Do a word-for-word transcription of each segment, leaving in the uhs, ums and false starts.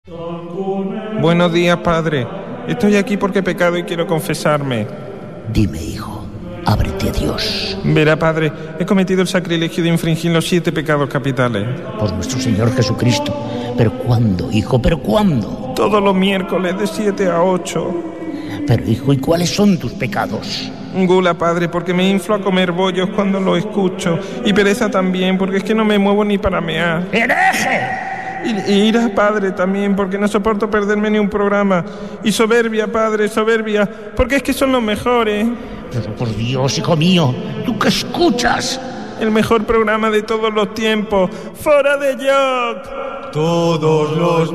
Buenos días, padre. Estoy aquí porque he pecado y quiero confesarme. Dime, hijo, ábrete a Dios. Verá, padre, he cometido el sacrilegio de infringir los siete pecados capitales. Por nuestro Señor Jesucristo. ¿Pero cuándo, hijo? ¿Pero cuándo? Todos los miércoles de siete a ocho. Pero, hijo, ¿y cuáles son tus pecados? Gula, padre, porque me inflo a comer bollos cuando lo escucho. Y pereza también, porque es que no me muevo ni para mear. ¡Hereje! Y, y ira, padre, también, porque no soporto perderme ni un programa. Y soberbia, padre, soberbia, porque es que son los mejores. Pero por Dios, hijo mío, ¿tú qué escuchas? El mejor programa de todos los tiempos, Fora de Joc. Todos los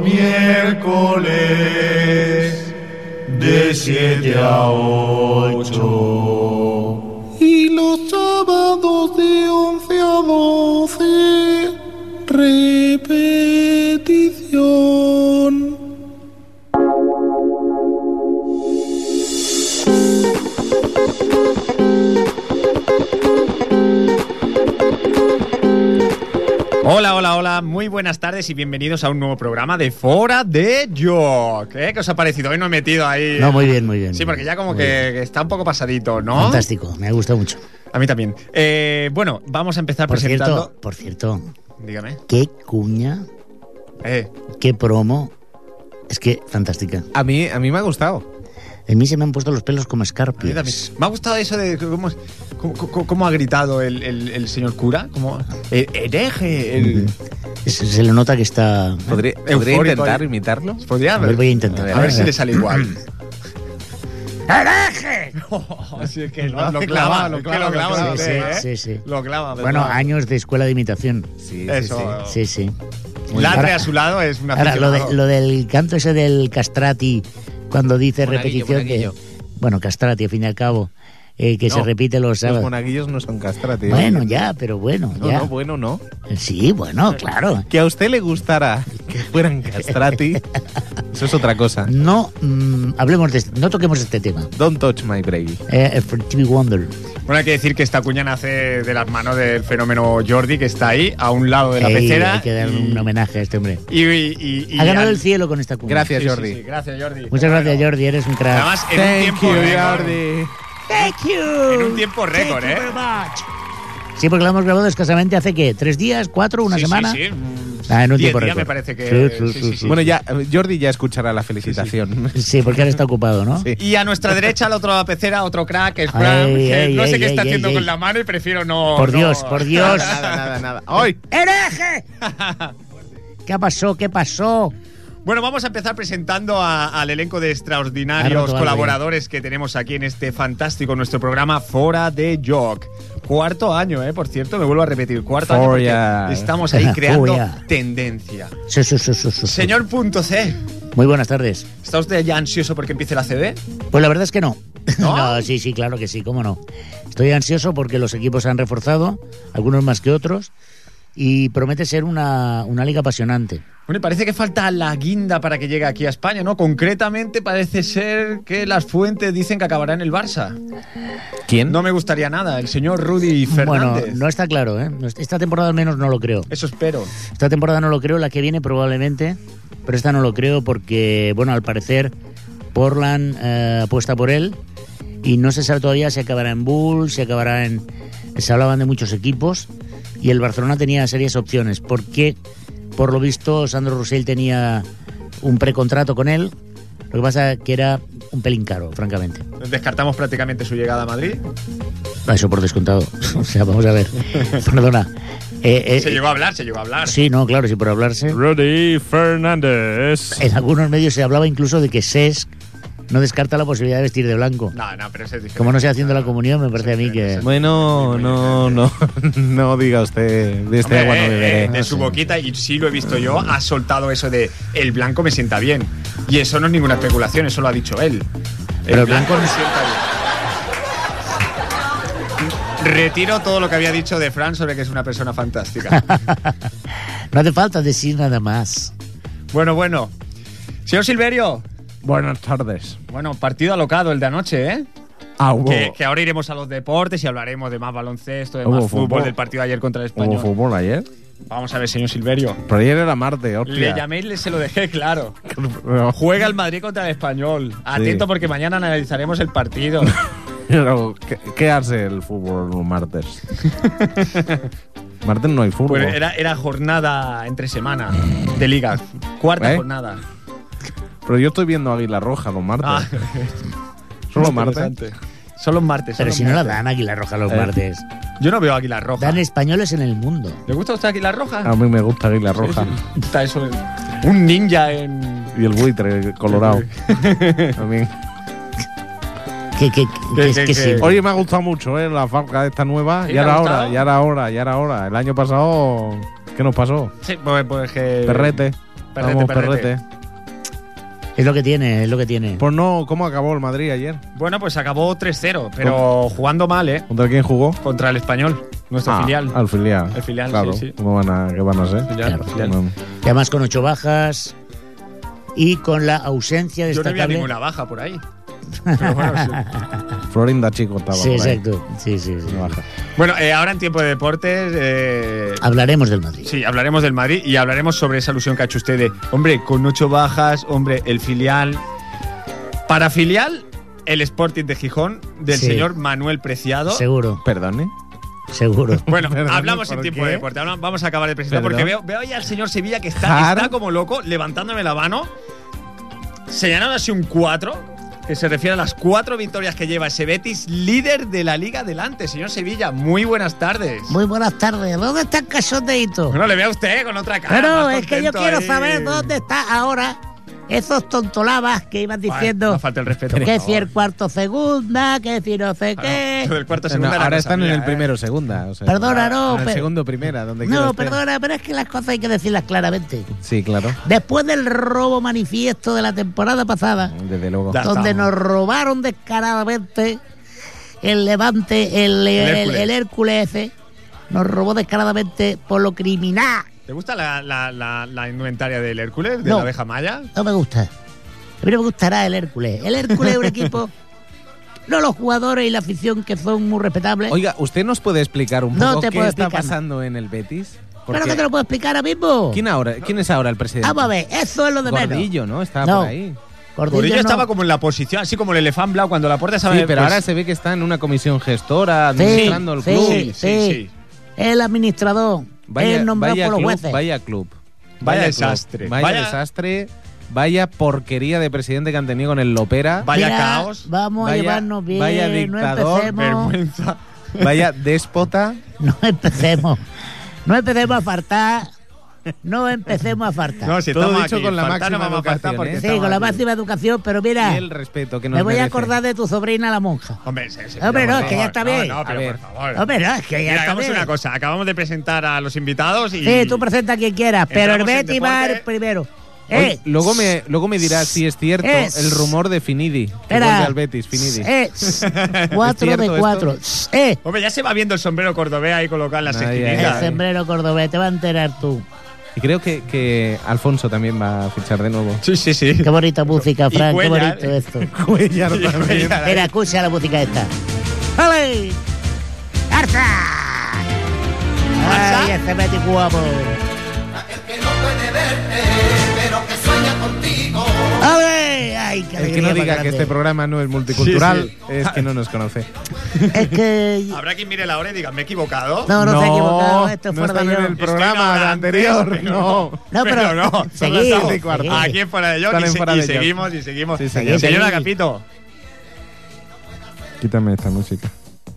miércoles de siete a ocho. Y los sábados de once a doce, repetición. Hola, hola, hola, muy buenas tardes y bienvenidos a un nuevo programa de Fora de Joc. ¿Eh? ¿Qué os ha parecido? Hoy no he metido ahí... No, muy bien, muy bien. Sí, porque ya como que, que está un poco pasadito, ¿no? Fantástico, me ha gustado mucho. A mí también. Eh, bueno, vamos a empezar por presentando... Cierto, por cierto, dígame. Qué cuña, Eh. qué promo, es que fantástica. A mí, a mí me ha gustado. En mí se me han puesto los pelos como A mí escarpias. también. Me ha gustado eso de cómo, cómo, cómo- cómo ha gritado el, el- el señor cura. Como, el hereje. El... Se, se le nota que está... ¿Podría, Eufórico ¿podría intentar ahí. imitarlo? Podría A ver, voy a intentar. A ver si le sale igual. ¡Hereje! Así es que Lo lo, hace clava, clavado, lo lo clava, lo clava, clava. sí, usted, ¿eh? sí, sí. Lo clava. Bueno, ¿verdad? años de escuela de imitación. Sí, Eso. Sí, sí. Ladre Ahora- a su lado es una Ahora, lo, de- lo del canto ese del castrati, cuando dice Monaguillo, repetición, monaguillo. que... Bueno, castrati, al fin y al cabo, eh, que No, se repite los Los sábados. monaguillos no son castrati. Bueno, ya, pero bueno, No, ya. no, bueno, no. Sí, bueno, claro. Que a usted le gustara que fueran castrati, eso es otra cosa. No mm, hablemos de este- no toquemos este tema. Don't touch my brain. Eh, for T V Wonder. Bueno, hay que decir que esta cuña nace de las manos del fenómeno Jordi, que está ahí, a un lado de la Ey, pecera. hay que dar y- un homenaje a este hombre. Y, y- y- y Ha ganado al- el cielo con esta cuña. Gracias, Sí, sí, Jordi. sí, gracias, Jordi. Muchas gracias, Jordi, eres un crack. Además, en un Thank tiempo you, récord. Jordi. Thank you. En un tiempo récord, Thank you ¿eh? very much. Sí, porque lo hemos grabado escasamente hace, ¿qué? ¿Tres días? ¿Cuatro? ¿Una Sí, semana? Sí, sí. Ah, en un Diez tiempo días récord. me parece que... Sí, sí, sí, sí, sí, sí. Bueno, ya, eh, Jordi ya escuchará la felicitación. Sí, porque ahora está ocupado, ¿no? Sí. Y a nuestra derecha, al otro lado de la pecera, otro crack, es Ay, Fran, que ay, no sé ay, qué está ay, haciendo ay, con ay. la mano y prefiero no... Por no- Dios, por Dios. Nada, nada, nada. ¡Ay! ¡Hereje! ¿Qué pasó? ¿Qué pasó? Bueno, vamos a empezar presentando a- al elenco de Ha extraordinarios roto algo colaboradores que tenemos aquí en este fantástico nuestro programa Fora de Joc. Cuarto año, ¿eh? Por cierto, me vuelvo a repetir, cuarto año porque Fora. estamos ahí creando Fora. tendencia. Sí, sí, sí, sí, sí. Señor Punto C, Muy buenas tardes. ¿está usted ya ansioso porque empiece la C B? Pues la verdad es que no. ¿No? No, sí, sí, claro que sí, cómo no. Estoy ansioso porque los equipos se han reforzado, algunos más que otros, y promete ser una, una liga apasionante. Bueno, y parece que falta la guinda para que llegue aquí a España, ¿no? Concretamente parece ser que las fuentes dicen que acabará en el Barça. ¿Quién? No me gustaría nada, el señor Rudy Bueno, Fernández. no está claro, ¿eh? No est- Esta temporada al menos no lo creo. Eso espero. Esta temporada no lo creo, la que viene probablemente, pero esta no lo creo porque, bueno, al parecer Portland eh, apuesta por él y no se sabe todavía si acabará en Bulls, si acabará en... Se hablaban de muchos equipos y el Barcelona tenía serias opciones porque, por lo visto, Sandro Rosell tenía un precontrato con él, lo que pasa que era un pelín caro, francamente. Descartamos prácticamente su llegada a Madrid. Eso por descontado. O sea, vamos a ver. Perdona. Eh, eh, Se llegó a hablar, se llegó a hablar. Sí, no, claro, sí, por hablarse. Rudy Fernández. En algunos medios se hablaba incluso de que Cesc no descarta la posibilidad de vestir de blanco. No, no, pero eso es diferente. Como no sé haciendo la comunión, me parece a mí que... Bueno, no, no, no diga usted, de este Hombre, agua no eh, beberé. eh, de su boquita, y sí lo he visto yo, ha soltado eso de el blanco me sienta bien. Y eso no es ninguna especulación, eso lo ha dicho él. Pero el blanco blanco- me sienta bien. Retiro todo lo que había dicho de Fran sobre que es una persona fantástica. No hace falta decir nada más. Bueno, bueno. Señor Silverio. Buenas tardes. Bueno, partido alocado el de anoche, ¿eh? Ah, hubo, Que, que ahora iremos a los deportes y hablaremos de más baloncesto, de Hubo más fútbol, fútbol. del partido de ayer contra el ¿Hubo Español. fútbol ayer? Vamos a ver, señor Silverio. Pero ayer era martes, hostia. Le llamé y le se lo dejé claro. Juega el Madrid contra el Español. Atento Sí. porque mañana analizaremos el partido. Pero, ¿qué, ¿qué hace el fútbol los martes? Martes no hay fútbol. Pues era, era jornada entre semana de liga. Cuarta ¿Eh? jornada. Pero yo estoy viendo Águila Roja los martes. Ah, ¿Solo martes? interesante. Son los martes. Pero son si los no la martes. dan Águila Roja los Eh. martes. Yo no veo Águila Roja. Dan españoles en el mundo. ¿Le gusta a usted Águila Roja? A mí me gusta Águila Roja. Está eso. Un ninja en. Y el buitre colorado. También. Que, que, que, Que- es que- que que- sí. Oye, me ha gustado mucho, ¿eh? La falca esta nueva. ¿Sí, Ya te ha era gustado? hora, ya era hora, ya era hora. El año pasado, ¿qué nos pasó? Sí, pues, pues que. Perrete. Perrete, Vamos, perrete. Es lo que tiene, es lo que tiene. Pues no, ¿cómo acabó el Madrid ayer? Bueno, pues acabó tres cero, pero jugando mal, ¿eh? ¿Contra quién jugó? Contra el Español, nuestro Ah, filial. Al filial. El filial, claro. sí, sí. ¿Cómo van a, ¿Qué van a ser? Filial, Claro. filial. Bueno, Y además con ocho bajas y con la ausencia Yo no había destacable. ninguna baja por ahí. Pero bueno, sí. Florinda Chico estaba Sí, por ahí. exacto. Sí, sí, sí. Una baja. Bueno, eh, ahora en tiempo de deportes. eh, Hablaremos del Madrid. Sí, hablaremos del Madrid y hablaremos sobre esa alusión que ha hecho usted de, hombre, con ocho bajas, hombre, el filial. Para filial, el Sporting de Gijón, del Sí. señor Manuel Preciado. Seguro, Perdone. seguro. Bueno, Perdón, hablamos en ¿por tiempo qué? de deporte. Habla- Vamos a acabar de presentar Perdón. porque veo, veo ahí al señor Sevilla que está, Jar. está como loco, levantándome la mano, señalando así un cuatro, que se refiere a las cuatro victorias que lleva ese Betis, líder de la Liga adelante. Señor Sevilla, muy buenas tardes. Muy buenas tardes. ¿Dónde está el cachondeito? Bueno, le veo a usted con otra cara. Pero más es que yo contento quiero ahí. saber dónde está ahora esos tontolabas que ibas Vale, diciendo no falta el respeto, por que favor. si el cuarto segunda, que si no sé Ah, qué. lo del cuarto No, segunda era ahora cosa están en mía, el ¿eh? primero segunda. O sea, Perdona, no, En el pero- segundo primera, donde quiera No, esté. perdona, pero es que las cosas hay que decirlas claramente. Sí, claro. Después del robo manifiesto de la temporada pasada, Desde luego. Ya. donde estamos. nos robaron descaradamente el Levante, el, el, Hércules. el Hércules ese, nos robó descaradamente por lo criminal. ¿Te gusta la, la, la, la indumentaria del Hércules, de No. la abeja maya? No me gusta. A mí no me gustará el Hércules. El Hércules es un equipo, no los jugadores y la afición que son muy respetables. Oiga, ¿usted nos puede explicar un No poco te qué puedo está explicar. pasando en el Betis? Pero Porque- que te lo puedo explicar ahora mismo. ¿Quién, ahora, ¿Quién es ahora el presidente? Vamos a ver, eso es lo de menos. Gordillo, ¿no? Estaba No. por ahí. Gordillo Gordillo no. estaba como en la posición, así como el elefante blau cuando la puerta sabe. Sí, pero pues, ahora se ve que está en una comisión gestora, Sí, administrando el sí, club. Sí, sí, sí. El administrador. Vaya, el nombrado vaya por los club, jueces. vaya club. Vaya club. desastre. Vaya, Vaya- desastre. Vaya porquería de presidente que han tenido con el Lopera. Vaya Mira, caos. Vamos Vaya- a llevarnos bien. vaya no dictador, empecemos. Vergüenza. Vaya déspota. No empecemos. No empecemos a faltar. No empecemos a faltar. No, si Todo estamos dicho aquí, con la faltar no máxima vamos a faltar educación, porque ¿eh? sí, estamos con la aquí. máxima educación, pero mira, Y el respeto que nos me voy a merece. acordar de tu sobrina la monja. Hombre, sí, sí, Hombre, pero no, por es que ya favor. está No, bien. No, pero A ver. por favor. Hombre, no, es que ya Mira, está hagamos bien. una cosa. Acabamos de presentar a los invitados y. Sí, tú presenta a quien quieras, pero el Entramos en Betty va deporte. el primero. Oye, Eh, luego, me, luego me dirás si es cierto Eh, el rumor de Finidi. Que espera. vuelve al Betis, Finidi. Eh, cuatro ¿Es de cierto cuatro. Eh, Hombre, ya se va viendo el sombrero cordobés ahí colocado en las Ay, ay, el esquinitas. ay. sombrero cordobés, te va a enterar tú. Y creo que, que Alfonso también va a fichar de nuevo. Sí, sí, sí. Qué bonita música, Y Fran, qué Cuellar. bonito esto. Cuellar Y también. Cuellar. Mira, escucha la música esta. ¡Ole! ¡Arza! ¡Ay, este Betty guapo! ¡Ole! ¡Ay, qué El que alegría no más diga que grande! este programa no es multicultural Sí, es que no nos conoce. Es que... Habrá quien mire la hora y diga, me he equivocado. No, no, se ha equivocado, esto es no fuera de están en yo. el Estoy programa ignorante, anterior, pero no. No, pero, no. Son las seguid, siete y cuarto. seguid. Aquí en Fuera de York Están y, en se- Fuera y de York. seguimos y seguimos. Sí, señor. Señor Sí. Agapito. Quítame esta música.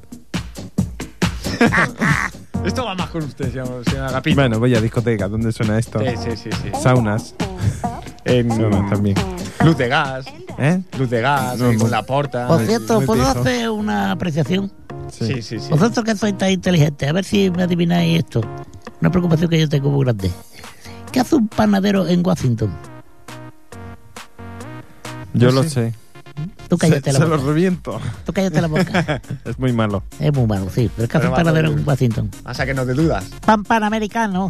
Esto va más con usted, señor, señor Agapito. Bueno, voy a discoteca. ¿Dónde suena esto? Sí, sí, sí, sí. Saunas. En Suena también. luz de gas. ¿Eh? Luz de gas, No, ahí no. con la porta. Por cierto, me ¿puedo dijo. hacer una apreciación? Sí, sí, sí. Vosotros que sois tan inteligentes, a ver si me adivináis esto. Una preocupación que yo tengo muy grande. ¿Qué hace un panadero en Washington? Yo No lo sé. sé. Tú Se, cállate la se lo boca. reviento. Tú cállate la boca. Es muy malo. Es muy malo, sí. Pero ¿qué hace Pero un va panadero todo en Washington? Pasa que no te dudas. Pan panamericano.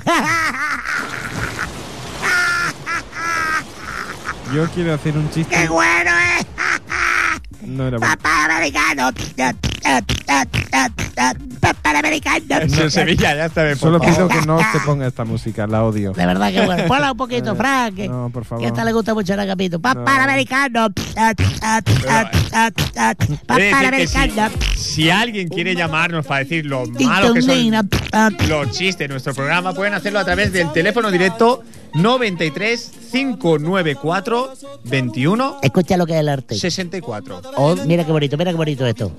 Yo quiero hacer un chiste. ¡Qué bueno eh! es! No era ¡Pan panamericano! Panamericano. Señor Sevilla, ya está bien. por Solo favor. pido que no se ponga esta música, la odio. De verdad que bueno. Ponla un poquito, Frank. que- No, por favor. Que a esta le gusta mucho el capítulo. No. Panamericano. He de decir que Panamericano. si, si alguien quiere llamarnos para decir lo malo que son los chistes de nuestro programa, pueden hacerlo a través del teléfono directo noventa y tres, cinco noventa y cuatro, veintiuno, Escucha lo que es el arte. sesenta y cuatro. Mira qué bonito, mira qué bonito esto.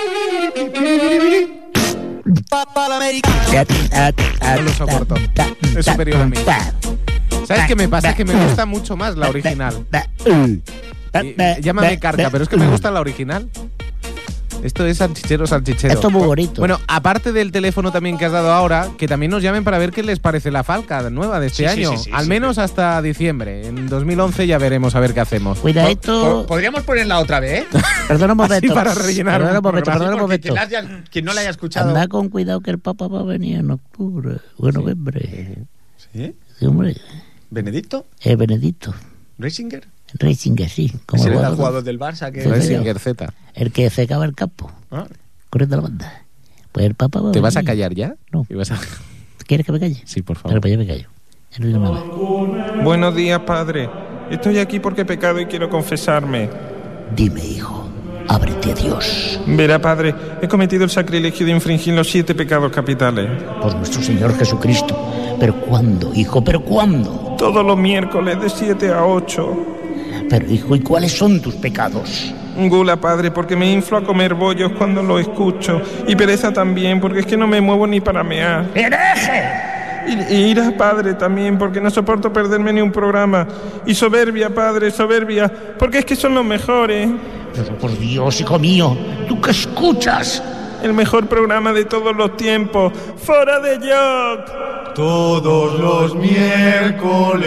No lo soporto. Es superior a mí. ¿Sabes qué me pasa? Es que me gusta mucho más la original. Y- Llámame carca, pero es que me gusta la original. Esto es salchichero, salchichero. Esto es muy bonito. Bueno, aparte del teléfono también que has dado ahora, que también nos llamen para ver qué les parece la Falca nueva de este Sí, sí, año. sí, sí, Al sí. menos hasta diciembre. En dos mil once ya veremos a ver qué hacemos. Cuida Po- esto. ¿Podríamos ponerla otra vez? Perdona un momento. Así para rellenar Perdona un un momento, programa. perdona un Porque momento. quien, la haya- quien no la haya escuchado. Anda con cuidado que el Papa va a venir en octubre o en noviembre. ¿Sí? Sí, hombre. ¿Benedicto? Es Benedicto. ¿Risinger? Racing, sí. Como ¿Ese el era el jugador, jugador del Barça? Que... Sí, sí. Resinger Z. el que secaba el campo, Ah, corriendo la banda. Pues el Papa va a ¿Te vas a venir. callar ya? No. ¿Y vas a- ¿Quieres que me calle? Sí, por Pero favor. pues ya me callo. Ya no digo nada. Buenos días, padre. Estoy aquí porque he pecado y quiero confesarme. Dime, hijo, ábrete a Dios. Verá, padre, he cometido el sacrilegio de infringir los siete pecados capitales. Por nuestro Señor Jesucristo. ¿Pero cuándo, hijo? ¿Pero cuándo? Todos los miércoles de siete a ocho. Pero, hijo, ¿y cuáles son tus pecados? Gula, padre, porque me inflo a comer bollos cuando lo escucho. Y pereza también, porque es que no me muevo ni para mear. ¡Hereje! Y, y ira, padre, también, porque no soporto perderme ni un programa. Y soberbia, padre, soberbia, porque es que son los mejores. Pero por Dios, hijo mío, ¿tú qué escuchas? El mejor programa de todos los tiempos. ¡Fora de Joc! Todos los miércoles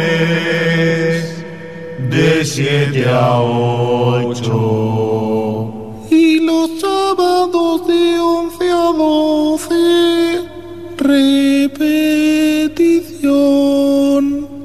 de siete a ocho. Y los sábados de once a doce, repetición.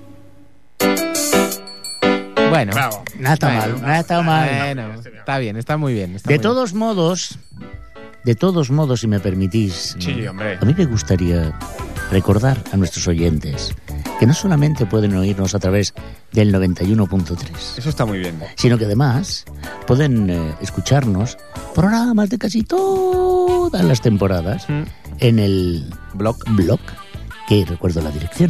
Bueno. bravo. Nada está Bueno. mal, nada está mal. Bueno, está bien, está muy bien. está De muy bien. todos modos, de todos modos, si me permitís, Sí, hombre. a mí me gustaría recordar a nuestros oyentes que no solamente pueden oírnos a través del noventa y uno punto tres, Eso está muy bien. sino que además pueden eh, escucharnos programas de casi todas las temporadas Mm. en el Blog. blog, que recuerdo la dirección,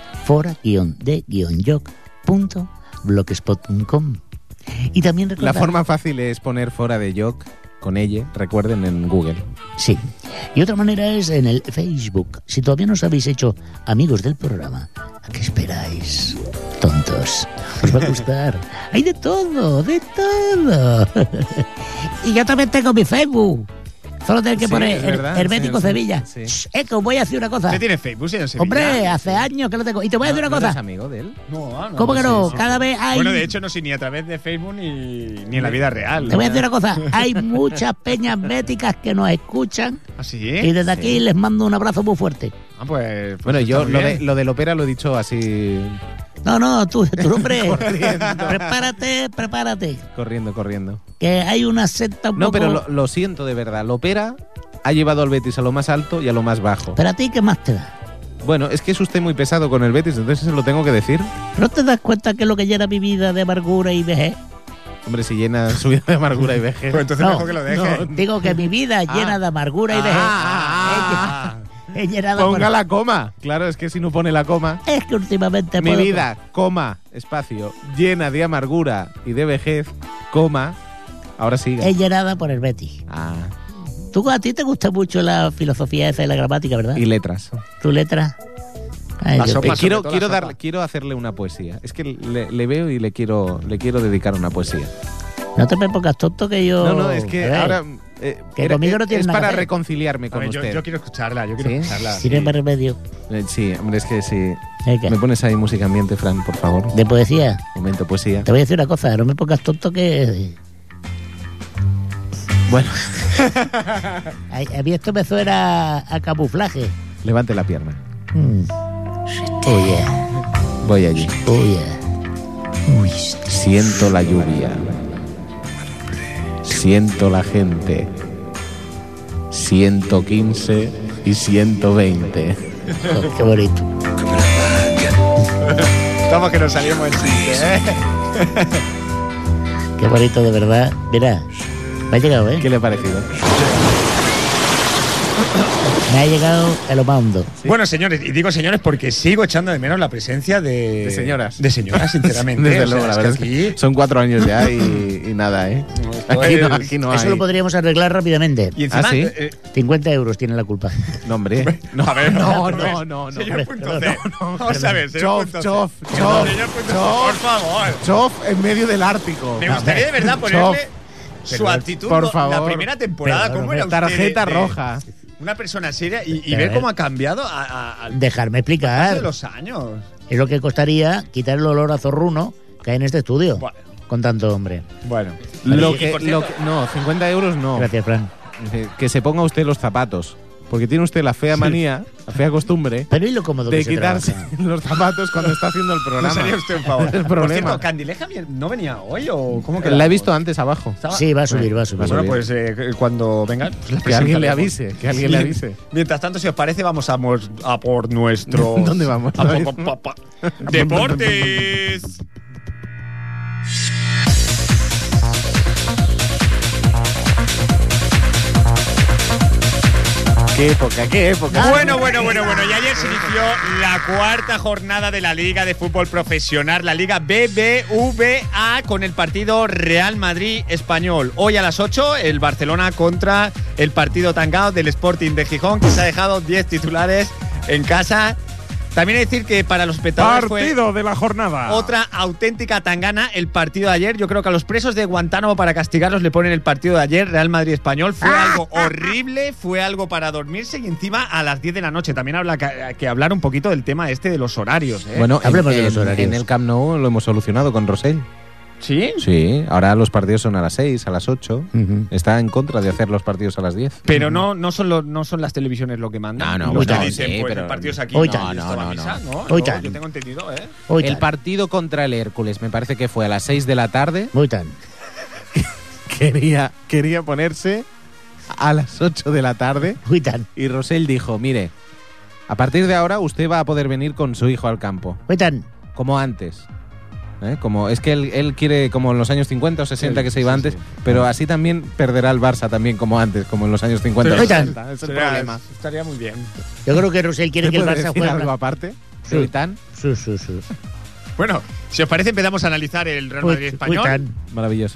fora-de-joc punto blogspot punto com. Y también La recordar... forma fácil es poner fuera de Joc con ella, recuerden, en Google. Sí. Y otra manera es en el Facebook. Si todavía no os habéis hecho amigos del programa, ¿a qué esperáis? Tontos. Os va a gustar. Hay de todo, de todo. Y yo también tengo mi Facebook. Solo tengo que Sí, poner es Her- verdad, Hermético señor, Sevilla. sí. Shh, Eco, voy a decir una cosa. ¿Usted tiene Facebook, señor Sevilla? Hombre, hace años que lo tengo. Y te voy a decir ¿No- una no eres cosa. amigo de él? No, no. ¿Cómo que sí, no? sí. Cada vez hay... Bueno, de hecho, no sé ni a través de Facebook ni, ni en la vida real. Te voy a decir una cosa. Hay muchas peñas béticas que nos escuchan. ¿Ah, sí? Y desde aquí les mando un abrazo muy fuerte. Ah, pues. pues Bueno, está yo muy lo, bien. de, lo del ópera lo he dicho así, No, no, tú, tu nombre. prepárate, prepárate. corriendo, corriendo. Que hay una secta un No, poco... pero lo, lo siento de verdad. Lo ópera ha llevado al Betis a lo más alto y a lo más bajo. Pero a ti, ¿qué más te da? Bueno, es que es usted muy pesado con el Betis, entonces se lo tengo que decir. ¿No te das cuenta que es lo que llena mi vida de amargura y vejez? Hombre, si llena su vida de amargura y vejez. Pues entonces No, mejor que lo deje. Digo que mi vida llena de amargura y vejez. Ah, Es llenada por- Ponga la coma. Claro, es que si no pone la coma. Es que últimamente Mi puedo- vida, coma, espacio, llena de amargura y de vejez, coma. Ahora sigue. es llenada por el Betis. Ah, Tú, a ti te gusta mucho la filosofía esa de la gramática, ¿verdad? y letras. Tu letra. Ay, La Dios sopa mío. sobre quiero todo la quiero, sopa. dar, quiero hacerle una poesía. Es que le, le veo y le quiero, le quiero dedicar una poesía. No te me pongas tonto que yo... No, no, es que A ver, ahora. eh, que era- conmigo no es tienes nada para que hacer. reconciliarme A con ver, yo, usted. yo quiero escucharla, yo quiero ¿Sí? escucharla. Tiene más remedio. Eh, sí, hombre, es que sí. Venga. ¿Me pones ahí música ambiente, Fran, por favor? De poesía. Momento poesía. Te voy a decir una cosa, no me pongas tonto que... Bueno, A, a mí esto me suena a camuflaje. levante la pierna. Mm. Oh, yeah. Voy allí. Oh, yeah. Uy, Siento la lluvia. Siento la gente. ciento quince y ciento veinte. Oh, qué bonito. Estamos que nos salimos en chiste, ¿eh? Qué bonito, de verdad. Mira, me ha llegado, ¿eh? ¿Qué le ha parecido? Me ha llegado el omando. ¿Sí? Bueno, señores, y digo señores porque sigo echando de menos la presencia de… De señoras. De señoras, sinceramente. Desde o sea, luego, la es verdad que es que aquí… son cuatro años ya y, y nada, ¿eh? Aquí no, aquí no hay. Eso lo podríamos arreglar rápidamente. Y encima… ¿Ah, sí? eh, cincuenta euros tiene la culpa. No, hombre. No, a ver, no, no, no, no, no. Señor punto Perdón, C. Vamos a ver, señor Chof, punto C. chof, No, chof, señor punto C, chof. por favor. Chof en medio del Ártico. Me gustaría de verdad ponerle su actitud. por lo- favor. La primera temporada, Perdón, ¿cómo era usted? Tarjeta de- de- roja. Una persona seria y, y Pero, ver eh. cómo ha cambiado a, a, al Dejarme paso de explicar. los años. Es lo que costaría quitar el olor a zorruno que hay en este estudio. Bueno. Con tanto hombre. Bueno. Lo Y, que, por lo cierto, que- no, cincuenta euros no. Gracias, Fran. Eh, Que se ponga usted los zapatos. Porque tiene usted la fea manía, la fea costumbre Pero ¿y lo cómodo de que se quitarse trabaja? los zapatos cuando está haciendo el no programa. sería usted un favor. Es el Por problema. cierto, ¿Candileja no venía hoy o cómo que La he visto antes abajo. ¿Estaba? Sí, va a subir, va a subir. Bueno, pues eh, cuando venga, pues la Que alguien le presentaremos. avise, que alguien le avise. Mientras tanto, si os parece, vamos a, mos- a por nuestro. ¿Dónde vamos? A po- po- po- po- Deportes. ¿Qué época? ¿Qué época? Bueno, bueno, bueno, bueno. Y ayer se inició la cuarta jornada de la Liga de Fútbol Profesional, la Liga B B V A, con el partido Real Madrid Español. Hoy a las ocho, el Barcelona contra el partido tangado del Sporting de Gijón, que se ha dejado diez titulares en casa. También hay que decir que para los espectadores fue Partido de la jornada. otra auténtica tangana el partido de ayer. Yo creo que a los presos de Guantánamo, para castigarlos, le ponen el partido de ayer, Real Madrid Español. Fue algo horrible, fue algo para dormirse y encima a las diez de la noche. También habla que, que hablar un poquito del tema este de los horarios, ¿eh? Bueno, Hablemos en, de los en- horarios. en el Camp Nou lo hemos solucionado con Rosell. ¿Sí? Sí, ahora los partidos son a las seis, a las ocho. Ujú. Está en contra de hacer los partidos a las diez. Pero no, no, son los, no son las televisiones lo que mandan. No, no, los bueno, que dicen, sí, pues pero- el partido es aquí. Hoy no, tan. esto No, va a no, misa, no. ¿no? Hoy Yo- tan. Yo tengo entendido, ¿eh? Hoy El tan. partido contra el Hércules me parece que fue a las seis de la tarde. Hoy tan. Quería, quería ponerse a las ocho de la tarde Hoy tan. y Rosell dijo, mire, a partir de ahora usted va a poder venir con su hijo al campo, Hoy tan. como antes. ¿Eh? Como, es que él, él quiere como en los años cincuenta o sesenta Sí, que se iba sí, antes, sí. pero así también perderá el Barça también como antes, como en los años cincuenta o Pero- sesenta. Es el Será- problema. Estaría muy bien. Yo creo que Rosell quiere que el ¿Puede Barça decir juegue. algo aparte? Sí. ¿Soy tan Sí, sí, sí. Bueno, si os parece, empezamos a analizar el Real Madrid Hoy Español. tan. maravilloso?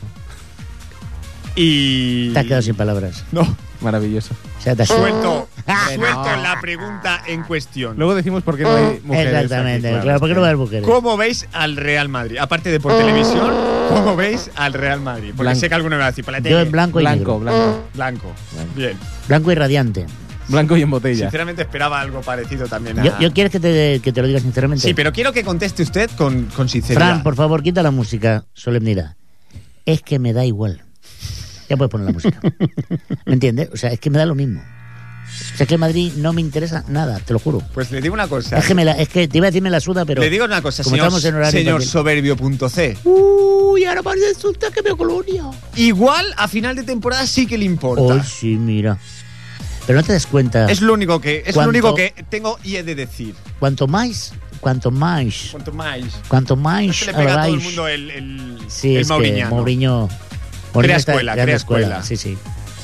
Y. Te has quedado sin palabras. No, Maravilloso. O sea, te has- suelto, Ah, suelto la pregunta en cuestión. Luego decimos por qué no hay mujeres. Exactamente, aquí, claro, ¿por qué no va a haber mujeres? ¿Cómo veis al Real Madrid? Aparte de por televisión, ¿cómo veis al Real Madrid? Porque Blanco. sé que alguno me va a decir, por la Yo tele. en blanco y Blanco, negro. blanco. Blanco. Bien. Blanco y radiante. Blanco y en botella. Sinceramente esperaba algo parecido también. a- Yo, yo quieres que te, que te lo diga sinceramente. Sí, pero quiero que conteste usted con, con sinceridad. Fran, por favor, quita la música, solemnidad. Es que me da igual. Ya puedes poner la música. ¿Me entiendes? O sea, es que me da lo mismo. O sea, es que Madrid no me interesa nada, te lo juro. Pues le digo una cosa. Es que, me la, es que te iba a decir me la suda, pero. le digo una cosa, como señor, estamos en horario señor también. soberbio.c. Uy, ahora me resulta que veo colonia. Igual a final de temporada sí que le importa. Ay, sí, mira. Pero no te das cuenta. Es lo único que es lo ¿Cuánto? único que tengo y he de decir. Cuanto más, cuanto más, Cuanto más. cuanto No más se le pega a todo el habláis. mundo el, el, Sí, el es que Mauriñano. Mourinho. Crea está escuela, creando crea escuela. Sí, sí.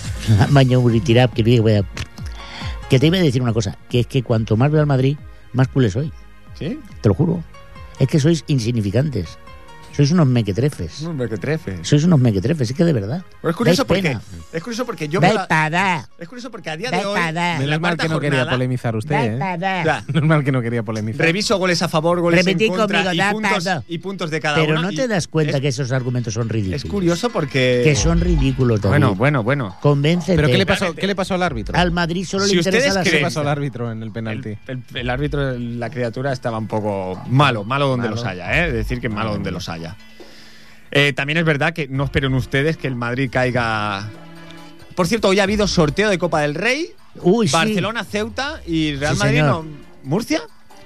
Maño Uritirap, que voy a- Que te iba a decir una cosa, que es que cuanto más veo al Madrid, más culé soy. ¿Sí? Te lo juro. Es que sois insignificantes. Sois unos mequetrefes. Hombre, qué trefe. Sois unos mequetrefes, es que de verdad. Pero es curioso Dais porque pena. es curioso porque yo Dai veo la- para. es curioso porque a día Dai de hoy para. en la Menos mal cuarta que no quería jornada, polemizar usted, Dai ¿eh? para. ya, Menos mal que no quería polemizar. reviso goles a favor, goles Repetí en contra conmigo, y, da, puntos, da, da. y puntos de cada Pero uno. no y te das cuenta es, que esos argumentos son ridículos. es curioso porque Que son ridículos también. bueno, bueno, bueno. Convéncete. ¿Pero qué le pasó, qué le pasó al árbitro? Al Madrid solo Si le interesa ustedes la ¿Qué le creen- pasó al árbitro en el penalti? El, el- el árbitro, la criatura, estaba un poco malo, malo donde Malo. los haya, ¿eh? Decir que malo donde los haya. Eh, también es verdad que no esperen ustedes que el Madrid caiga. Por cierto, hoy ha habido sorteo de Copa del Rey, Uy, sí. Barcelona, Ceuta y Real Sí, Madrid, señor. no, ¿Murcia?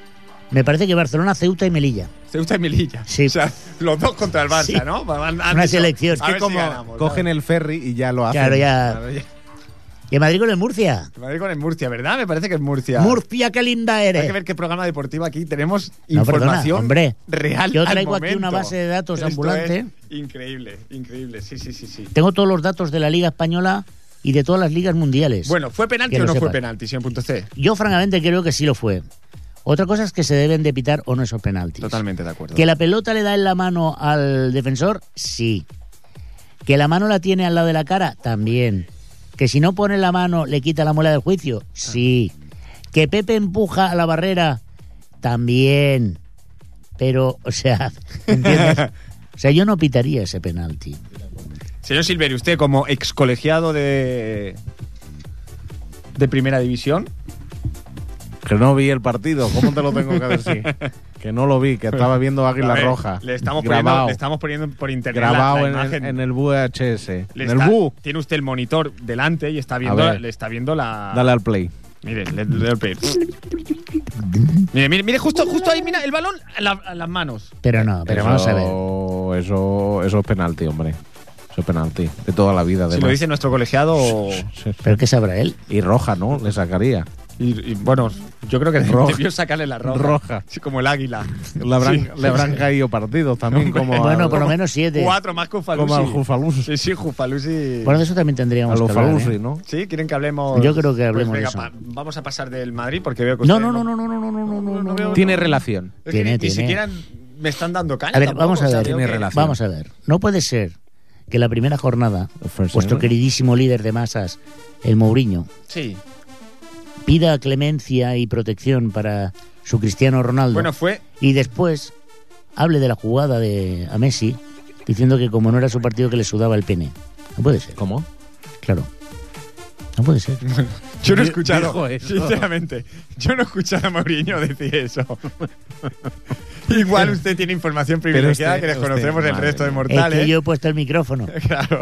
Me parece que Barcelona, Ceuta y Melilla. Ceuta y Melilla. Sí. O sea, los dos contra el Barça, Sí. ¿no? Han- han Una dicho, selección. a Es Que ver si como ganamos, cogen ¿sabes? el ferry y ya lo hacen. Claro, ya- Claro, ya. Que Madrid con el Murcia. Que Madrid con el Murcia, ¿verdad? Me parece que es Murcia. Murcia, qué linda eres. Hay que ver qué programa deportivo aquí tenemos No, información perdona, hombre. real. Yo al traigo aquí momento. una base de datos Esto ambulante. es increíble, increíble. Sí, sí, sí, sí. Tengo todos los datos de la Liga Española y de todas las ligas mundiales. Bueno, ¿fue penalti Que o lo no fue sepas. penalti, señor punto C? Yo francamente creo que sí lo fue. Otra cosa es que se deben de pitar o no esos penaltis. Totalmente de acuerdo. ¿Que la pelota le da en la mano al defensor? Sí. ¿Que la mano la tiene al lado de la cara? También. ¿Que si no pone la mano le quita la muela del juicio? Sí. ¿Que Pepe empuja a la barrera? También. Pero, o sea, ¿entiendes? O sea, yo no pitaría ese penalti. Señor Silveri, usted como ex colegiado de, de primera división. Que no vi el partido, ¿cómo te lo tengo que decir? Que no lo vi, que estaba viendo Águila A ver, Roja. Le estamos, grabado, poniendo, le estamos poniendo por internet la- grabado la, en, imagen. el, en el V H S. Le En está- el Bu. Tiene usted el monitor delante y está A viendo, ver. le está viendo la. Dale al play. Mire, le, le doy el play. Mire, mire, mire, justo, justo ahí, mira, el balón a, la- a las manos. Pero no, pero eso, vamos a ver. Eso, eso es penalti, hombre. Eso es penalti. De toda la vida, Si además. lo dice nuestro colegiado. Sí. ¿Pero qué sabrá él? Y roja, ¿no? Le sacaría. Y, y, bueno, yo creo que Roja. debió sacarle la roja. Roja. Sí, como el águila. Le habrán, Sí. le habrán caído partidos también, como, Bueno, al, por lo menos siete. Cuatro más que Ufalusi. como al Jufalusi. Sí, sí, Jufalusi. Bueno, de eso también A tendríamos los que hablar, Falusi, ¿eh? ¿no? Sí, ¿quieren que hablemos? Yo creo que hablemos Pues venga, de eso. pa- vamos a pasar del Madrid porque veo que No, usted no, no, no, no, no, no, no, no, no, no. Tiene relación. Es que Tiene, ni, tiene. ni siquiera me están dando caña. A ver, tampoco, vamos a o sea, ver. veo tiene que- relación. Vamos a ver. No puede ser que la primera jornada, First vuestro seven. queridísimo líder de masas, el Mourinho, Sí. pida clemencia y protección para su Cristiano Ronaldo Bueno, fue. y después hable de la jugada de a Messi diciendo que como no era su partido que le sudaba el pene. No puede ser. ¿Cómo? Claro. No puede ser. Yo no he Di- escuchado, dijo eso. sinceramente, yo no he escuchado a Mourinho decir eso. Igual usted tiene información privilegiada usted- que desconocemos usted, el madre resto de mía. Es mortales. que yo he puesto el micrófono. Claro.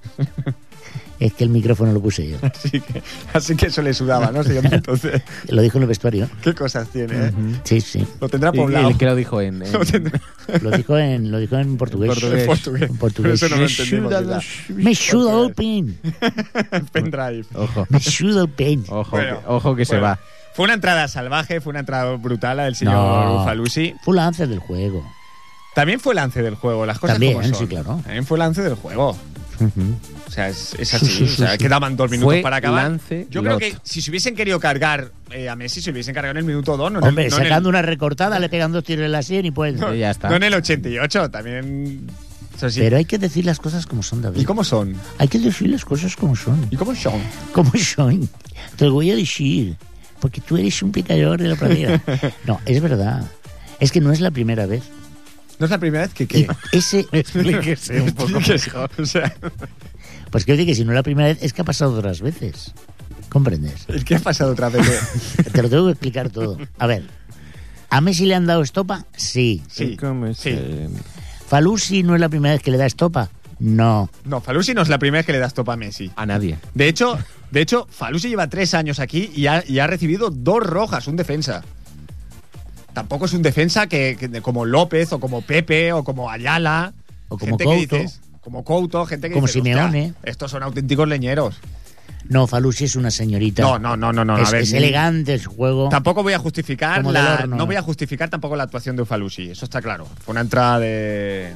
Es que el micrófono lo puse yo. Así que, así que eso le sudaba, ¿no? Señor? Entonces, Lo dijo en el vestuario. ¿qué cosas tiene? eh? Sí, sí. Lo tendrá Y- poblado. y el que lo dijo en, en- Lo tendrá Lo dijo en, lo dijo en portugués. portugués. en portugués. En portugués. Eso no lo Me entendimos. suda quizá. los- Me suda el pen. Pendrive. Ojo, Me suda el pen. ojo, Bueno, que, ojo que se bueno. va. Fue una entrada salvaje, fue una entrada brutal la del señor No. Falusi. Fue lance del juego. También fue lance del juego, las cosas También, como son. sí, claro. También fue lance del juego. Ujú. O sea, es, es así. Sí, sí, o sea, sí, sí. quedaban dos minutos Fue para acabar. lance Yo creo lot. que si se hubiesen querido cargar eh, a Messi, se hubiesen cargado en el minuto dos. No en el- Hombre, no en el- sacando una recortada, le pegan dos tiros en la sien y pues. Y ya está. No en el ochenta y ocho, también. Eso sí. Pero hay que decir las cosas como son, David. ¿Y cómo son? Hay que decir las cosas como son. ¿Y cómo son? Como son. Te lo voy a decir. Porque tú eres un pecador de la pradera. No, es verdad. Es que no es la primera vez. No es la primera vez que. Y que ese. Explíquese un poco que- mejor. o sea, Pues quiero decir que si no es la primera vez, es que ha pasado otras veces. ¿Comprendes? ¿el qué ha pasado otra vez? Te lo tengo que explicar todo. A ver. ¿A Messi le han dado estopa? Sí. Sí. ¿Cómo sí. se- ¿Falusi no es la primera vez que le da estopa? No. No, Falusi no es la primera vez que le das topa a Messi. A nadie. De hecho, de hecho, Falusi lleva tres años aquí y ha, y ha recibido dos rojas, un defensa. Tampoco es un defensa que, que- como López o como Pepe o como Ayala. O como gente Couto. Que dices, como Couto, gente que Como dices, Simeone. "Hostia, estos son auténticos leñeros. No, Falusi es una señorita. No, no, no, no, no. es, a ver, es ni- elegante su juego. Tampoco voy a justificar Como del la, horno. no voy a justificar tampoco la actuación de Falusi, eso está claro. Fue una entrada de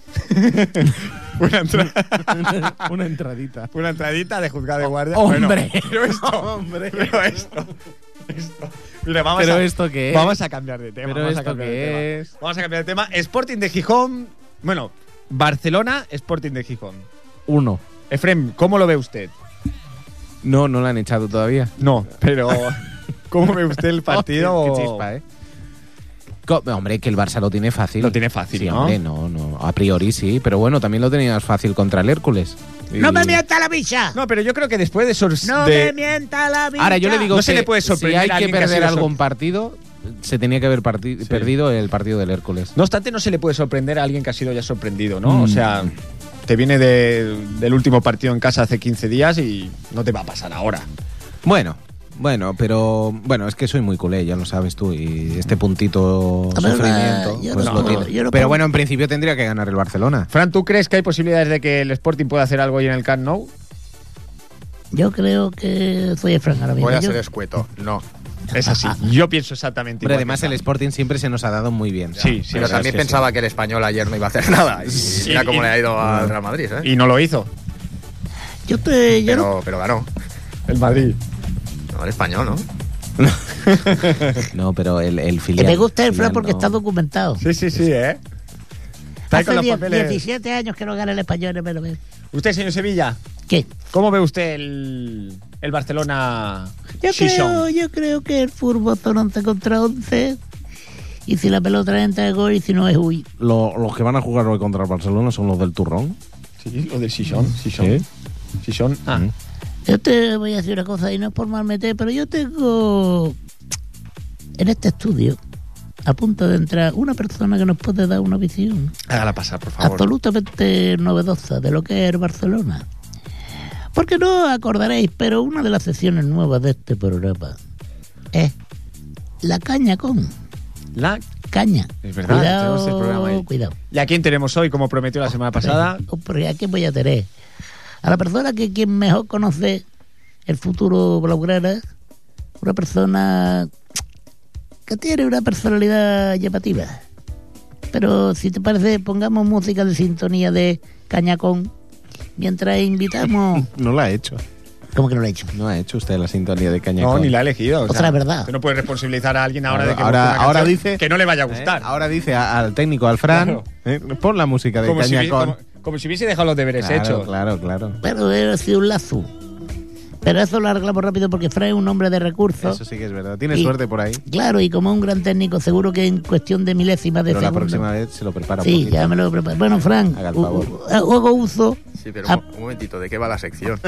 Fue una entrada Una entradita. Fue una entradita de juzgado de guardia. Hombre. Bueno, pero esto, Hombre. pero esto, esto. Mira, vamos ¿Pero a, esto qué es? Vamos a cambiar de tema. ¿Pero vamos a esto cambiar qué de tema. es? Vamos a cambiar de tema. Sporting de Gijón. Bueno, Barcelona, Sporting de Gijón. Uno. Efrem, ¿cómo lo ve usted? No, no la han echado todavía. No, pero ¿cómo ve usted el partido? Oh, qué, qué chispa, ¿eh? Co- Hombre, que el Barça lo tiene fácil. Lo tiene fácil, sí, ¿no? Hombre, no, no. A priori sí, pero bueno, también lo tenías fácil contra el Hércules. Y- ¡No me mienta la bicha! No, pero yo creo que después de esos. ¡No de- me mienta la bicha! Ahora yo le digo No que se le puede si sorprender hay a que alguien que ha perder sido algún sor- partido, se tenía que haber parti- perdido el partido del Hércules. No obstante, no se le puede sorprender a alguien que ha sido ya sorprendido, ¿no? Mm. O sea, te viene de- del último partido en casa hace quince días y no te va a pasar ahora. Bueno, bueno, pero bueno, es que soy muy culé, ya lo sabes tú, y este puntito Hombre, sufrimiento, yo pues no lo puedo, tiene. yo no Pero puedo. bueno, en principio tendría que ganar el Barcelona. Fran, ¿tú crees que hay posibilidades de que el Sporting pueda hacer algo hoy en el Camp Nou? Yo creo que soy Fran ahora mismo. Voy a Yo- ser escueto. No. Es así. Yo pienso exactamente Hombre, igual. además que el Fran. Sporting siempre se nos ha dado muy bien. Sí, sí. Pero verdad también es que pensaba que el español ayer no iba a hacer nada. Y Sí, mira cómo y- le ha ido al Real Madrid, ¿eh? Y no lo hizo. Yo te. Yo no- Pero, pero ganó. El Madrid. No, el español, ¿no? No, pero el, el que filial. me gusta el Fran filial porque no. está documentado. Sí, sí, sí, ¿eh? Está ahí con Hace los diez- papeles. diecisiete años que no gana el español, pero ve. Usted, señor Sevilla, ¿Qué? ¿cómo ve usted el, el Barcelona Yo Xixón? creo, yo creo que el fútbol son once contra once. Y si la pelota entra de gol y si no es huy. Lo- los que van a jugar hoy contra el Barcelona son los del Turrón. Sí, lo del Xixón. Xixón. Sí. Xixón. Ah. Mm. Yo te voy a decir una cosa y no es por mal meter, pero yo tengo en este estudio a punto de entrar una persona que nos puede dar una visión Hágala pasar, por favor. absolutamente novedosa de lo que es el Barcelona. Porque no acordaréis, pero una de las secciones nuevas de este programa es la caña con La... caña. Es verdad, Cuidado, tenemos el programa ahí. cuidado. ¿Y a quién tenemos hoy, como prometió la semana pasada? Hombre, ¿a quién voy a tener? A la persona que quien mejor conoce el futuro blaugrana, una persona que tiene una personalidad llamativa. Pero si te parece, pongamos música de sintonía de Cañacón mientras invitamos. No la ha hecho. ¿Cómo que no lo he hecho? No ha hecho usted la sintonía de Cañacón. No, ni la ha elegido. o sea, Otra verdad. Usted no puede responsabilizar a alguien ahora Claro, de que ahora- busque una ahora canción dice- que no le vaya a ¿Eh? gustar. Ahora dice a- al técnico, al Fran, Claro. ¿eh? Pon la música de como, si, hubiese- Cañacón. como, como si hubiese dejado los deberes claro, hechos. claro, claro. Bueno, ha sido un lazo. Pero eso lo arreglamos rápido porque Fran es un hombre de recursos. Eso sí que es verdad. Tiene Y- suerte por ahí. Claro, y como un gran técnico, seguro que en cuestión de milésimas de Pero la segundo. próxima vez se lo prepara un Sí, poquito. ya me lo preparo. Bueno, Fran, Haga el u- favor. u- hago uso. Sí, pero a, un, un momentito, ¿de qué va la sección?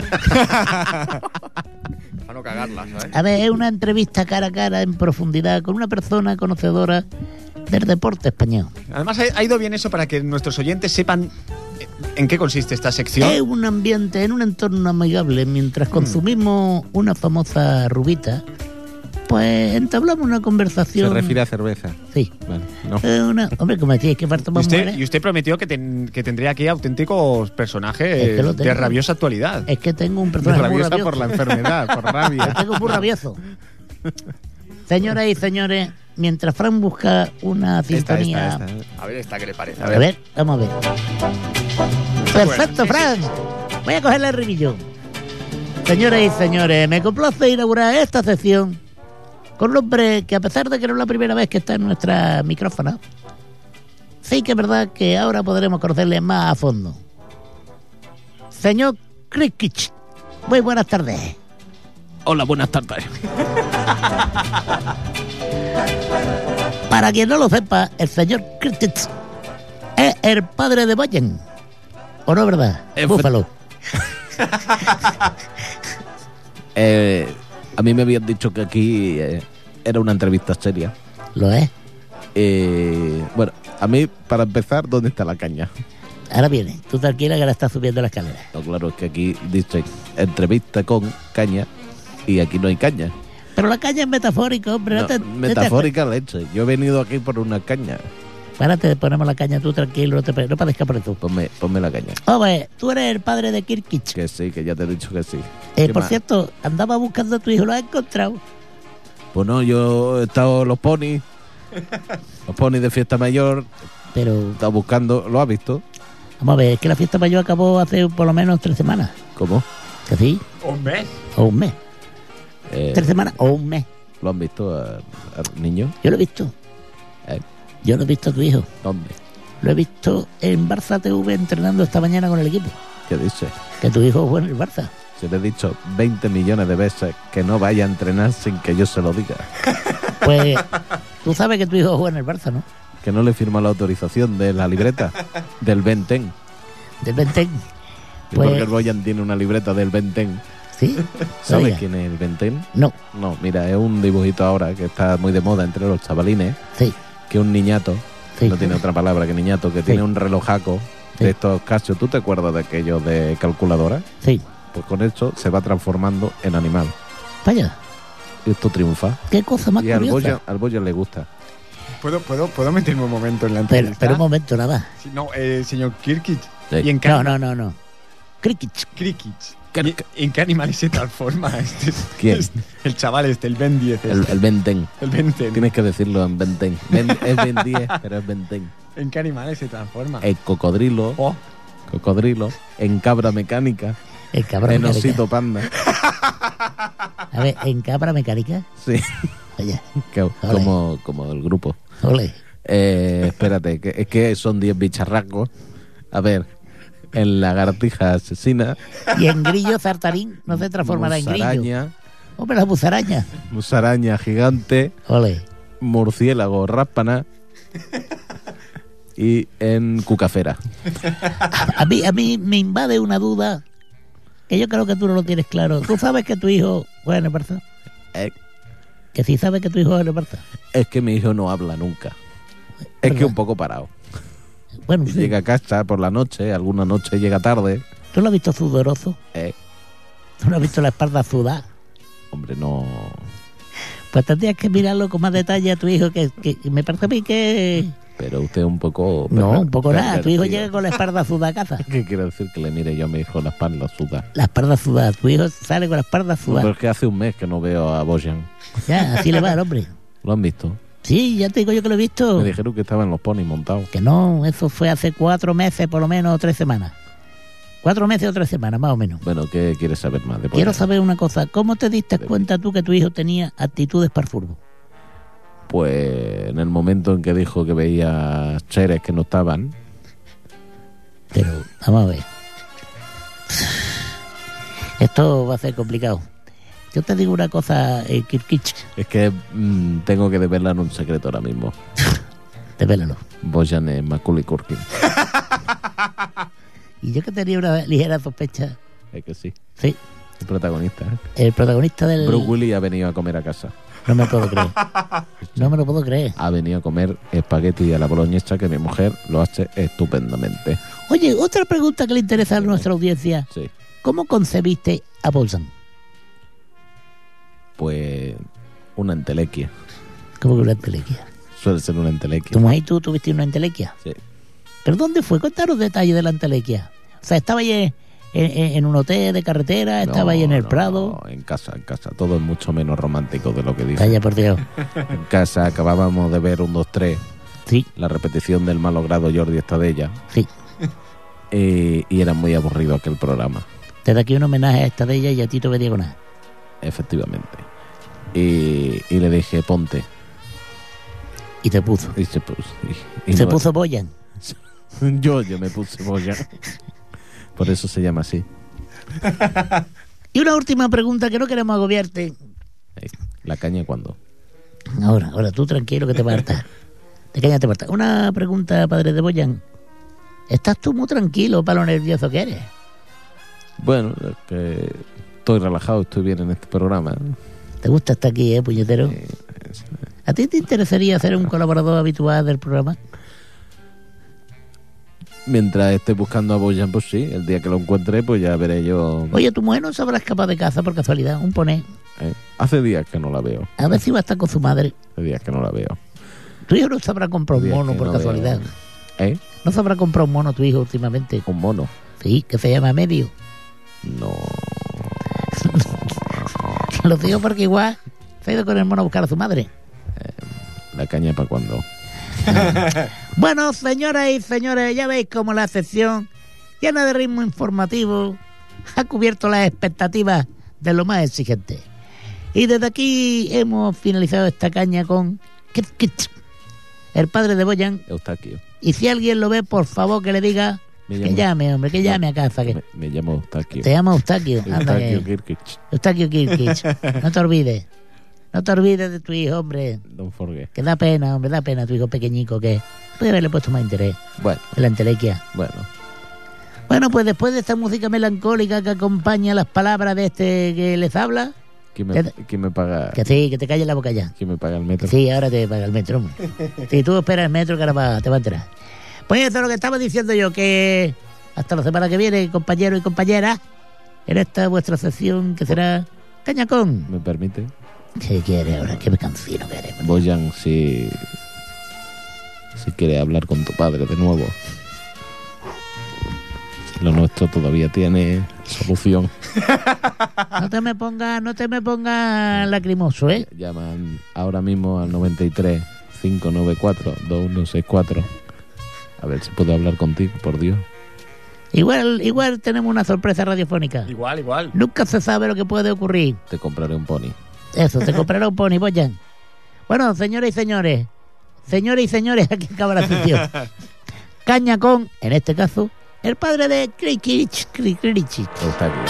Para no cagarla, ¿sabes? a ver, es una entrevista cara a cara en profundidad con una persona conocedora del deporte español. Además, ha, ha ido bien eso para que nuestros oyentes sepan en qué consiste esta sección. Es un ambiente, en un entorno amigable, mientras Hmm. consumimos una famosa rubita, pues entablamos una Se conversación. refiere a cerveza. Sí. Vale, no. Eh, una- hombre, como decís, que falta Y más usted, mujeres. y usted prometió que, ten- que tendría aquí auténticos personajes Es que lo de tengo. rabiosa actualidad. Es que tengo un personaje muy Rabiosa rabioso. por la enfermedad, por Lo rabia. tengo muy rabioso. Señoras y señores, mientras Fran busca una Esta, sintonía. esta, esta. A ver, esta, ¿qué le parece? A ver, vamos a ver. Perfecto, Fran. Voy a cogerle el ribillo. Señoras y señores, me complace inaugurar esta sección con un hombre que, a pesar de que no es la primera vez que está en nuestra micrófona, sí que es verdad que ahora podremos conocerle más a fondo. Señor Krikic, muy buenas tardes. Hola, buenas tardes. Para quien no lo sepa, el señor Krikic es el padre de Boyen. ¿O no, verdad? Efe- Búfalo. Eh, a mí me habían dicho que aquí eh, era una entrevista seria. Lo es. Eh, bueno, a mí, para empezar, ¿dónde está la caña? Ahora viene. Tú tranquila que la estás subiendo la escalera. No, claro, es que aquí dice entrevista con caña y aquí no hay caña. Pero la caña es metafórica, hombre. No No, te- no te- metafórica leche. Yo he venido aquí por una caña. Párate, ponemos la caña tú tranquilo, no te no parezca por tú. Ponme, ponme la caña. Hombre, tú eres el padre de Kirkic. Que sí, que ya te he dicho que sí. Eh, ¿Qué por más? cierto, andaba buscando a tu hijo, lo has encontrado. Pues no, yo he estado los ponis, los ponis de fiesta mayor, Pero, he estado buscando, ¿lo has visto? vamos a ver, es que la fiesta mayor acabó hace por lo menos tres semanas. ¿Cómo? ¿Que sí? Un mes. O un mes. Eh, Tres semanas o un mes. ¿Lo han visto al al niño? Yo lo he visto. Eh, Yo lo he visto a tu hijo. ¿Dónde? Lo he visto en Barça T V entrenando esta mañana con el equipo. ¿Qué dice? Que tu hijo jugó en el Barça. Se le he dicho veinte millones de veces que no vaya a entrenar sin que yo se lo diga. Pues tú sabes que tu hijo juega en el Barça, ¿no? Que no le firma la autorización de la libreta del Benten. Del Benten. Y porque el Pues, Boyan tiene una libreta del Benten. ¿sí? ¿Sabes Oiga. quién es el Benten? No, No, mira, es un dibujito ahora que está muy de moda entre los chavalines, sí, que un niñato, sí. no tiene otra palabra que niñato, que tiene un relojaco Sí. de estos Casio. ¿Tú te acuerdas de aquellos de calculadora? Sí. Pues con esto se va transformando en animal. Vaya, Y esto triunfa. qué cosa más Y al curiosa. Boyan, al Boyan le gusta. ¿Puedo, puedo, ¿Puedo meterme un momento en la Pero, entrevista? pero un momento, nada. Sí, no, eh, señor Kirkic. Sí. Y en No, Caña. no, no, no. Krikic. Krikic. ¿Y- ¿En qué animales se transforma este? ¿Quién? este- el chaval este, el Ben diez. El, este. el Ben diez. El Ben diez. Tienes que decirlo en Ben diez. Ben- es Ben diez, pero es Ben diez. ¿En qué animales se transforma? En cocodrilo, Oh, cocodrilo, en cabra mecánica, En cabra en mecánica. osito panda. A ver, en cabra mecánica. Sí, Oye, que- Ole. como, como el grupo. ole. Eh, espérate, que, es que son diez bicharracos. A ver, en lagartija asesina, Y en grillo zartarín no se transformará en grillo. musaraña, Hombre, la musaraña. musaraña gigante, Ole. murciélago rápana y en cucafera. A mí, a mí me invade una duda que yo creo que tú no lo tienes claro. ¿Tú sabes que tu hijo juega en el Barça? Eh, Que sí sabes que tu hijo juega en el Barça. es que mi hijo no habla nunca. Es que ¿Verdad? un poco parado. Bueno, sí. Llega a casa por la noche, alguna noche llega tarde. ¿Tú lo has visto sudoroso? Eh, ¿Tú no has visto la espalda sudada? hombre, no. Pues tendrías que mirarlo con más detalle a tu hijo, que, que me parece a mí que... Pero usted es un poco. No, perver- un poco nada. Tu hijo pervertido. llega con la espalda sudada a casa. ¿Qué quiere decir que le mire yo a mi hijo la espalda suda? La espalda sudada. Tu hijo sale con la espalda No, pero sudada. es que hace un mes que no veo a Bojan. Ya, así le va al hombre. ¿Lo han visto? Sí, ya te digo yo que lo he visto. Me dijeron que estaban los ponis montados. Que no, eso fue hace cuatro meses, por lo menos, o tres semanas. Cuatro meses o tres semanas, más o menos. Bueno, ¿qué quieres saber más de Bojan? Quiero saber una cosa. ¿Cómo te diste De- cuenta tú que tu hijo tenía actitudes para el fútbol? Pues en el momento en que dijo que veía seres que no estaban, Pero, vamos a ver. Esto va a ser complicado. Yo te digo una cosa, eh, Kirkich, es que mm, tengo que develar un secreto ahora mismo. devélalo. Bojan es Macaulay Culkin. Y yo que tenía una ligera sospecha. Es que sí, Sí, el protagonista. ¿eh? el protagonista del... Bruce Willis ha venido a comer a casa. No me lo puedo creer. No me lo puedo creer. Ha venido a comer espagueti a la boloñesa, que mi mujer lo hace estupendamente. Oye, otra pregunta que le interesa a nuestra audiencia. Sí. ¿Cómo concebiste a Bolsan? Pues una entelequia. ¿Cómo que una entelequia? Suele ser una entelequia. ¿Tu mujer y tú tuviste una entelequia? Sí. ¿Pero dónde fue? Cuéntanos detalles de la entelequia. O sea, ¿estaba ahí en, en- en un hotel de carretera? ¿Estaba No, ahí en el no, Prado? no, en casa, en casa. Todo es mucho menos romántico de lo que dice. Calla, por Dios. En casa acabábamos de ver un, dos, tres, Sí, la repetición del malogrado Jordi Estadella. sí. Y, y era muy aburrido aquel programa, Desde aquí un homenaje a esta de ella y a Tito B. Diagonal. efectivamente. Y, y le dije, ponte. Y te puso. Y se puso. y- y Se no- puso Boyan. Yo, yo me puse boya. Por eso se llama así. Y una última pregunta que no queremos agobiarte. Ey, ¿la caña cuándo? Ahora, ahora tú tranquilo que te va a hartar. De caña te va a hartar. Una pregunta, padre de Boyan. ¿Estás tú muy tranquilo para lo nervioso que eres? Bueno, es que estoy relajado, estoy bien en este programa. ¿Te gusta estar aquí, eh, puñetero? Eh, es- ¿A ti te interesaría ser un colaborador habitual del programa? Mientras esté buscando a Boyan, pues sí. El día que lo encuentre, pues ya veré yo. Oye, tu mujer no se habrá escapado de casa por casualidad. Un poné. Eh, hace días que no la veo. A ver si va a estar con su madre. Hace días que no la veo. Tu hijo no se habrá comprado un Días mono que por no casualidad. veo. ¿Eh? ¿No se habrá comprado un mono tu hijo últimamente? Un mono. Sí, que se llama Medio. No. Lo digo porque igual se ha ido con el mono a buscar a su madre. La caña para cuando. Bueno, señoras y señores, ya veis cómo la sección, llena de ritmo informativo, ha cubierto las expectativas de lo más exigente. Y desde aquí hemos finalizado esta caña con Kit Kit, el padre de Boyan. Eustaquio. Y si alguien lo ve, por favor que le diga Me que llamo- llame, hombre, que llame a casa. Que Me, me llamo Eustaquio. te llama Eustaquio. Anda, Eustaquio que- Kirkich. Eustaquio Kirkich. No te olvides. No te olvides de tu hijo, hombre. Don't forget. Que da pena, hombre, da pena tu hijo pequeñico que puede haberle puesto más interés Bueno, en la entelequia. bueno. Bueno, pues después de esta música melancólica que acompaña las palabras de este que les habla, ¿Quién me, ¿Qué- quién me paga? que sí, que te calles la boca ya. ¿Quién me paga el metro? Sí, ahora te paga el metro, hombre. Si tú esperas el metro, que ahora va- te va a enterar. Pues eso es lo que estaba diciendo yo, que hasta la semana que viene, compañeros y compañeras, en esta vuestra sección que será Cañacón. ¿Me permite? ¿Qué quiere ahora? ¿Qué cancino quiere? Boyan, si. Si quiere hablar con tu padre de nuevo. Lo nuestro esto todavía tiene solución. No te me pongas, no te me pongas lacrimoso, ¿eh? Llaman ahora mismo al noventa y tres, cinco nueve cuatro, dos uno seis cuatro. A ver si puedo hablar contigo, por Dios. Igual, igual tenemos una sorpresa radiofónica. Igual, igual. Nunca se sabe lo que puede ocurrir. Te compraré un pony. Eso, te compraré un pony, Boyan. Bueno, señores y señores, señores y señores, aquí acaba la sesión. Caña con, en este caso, el padre de Krikich, Krikich. Está aquí.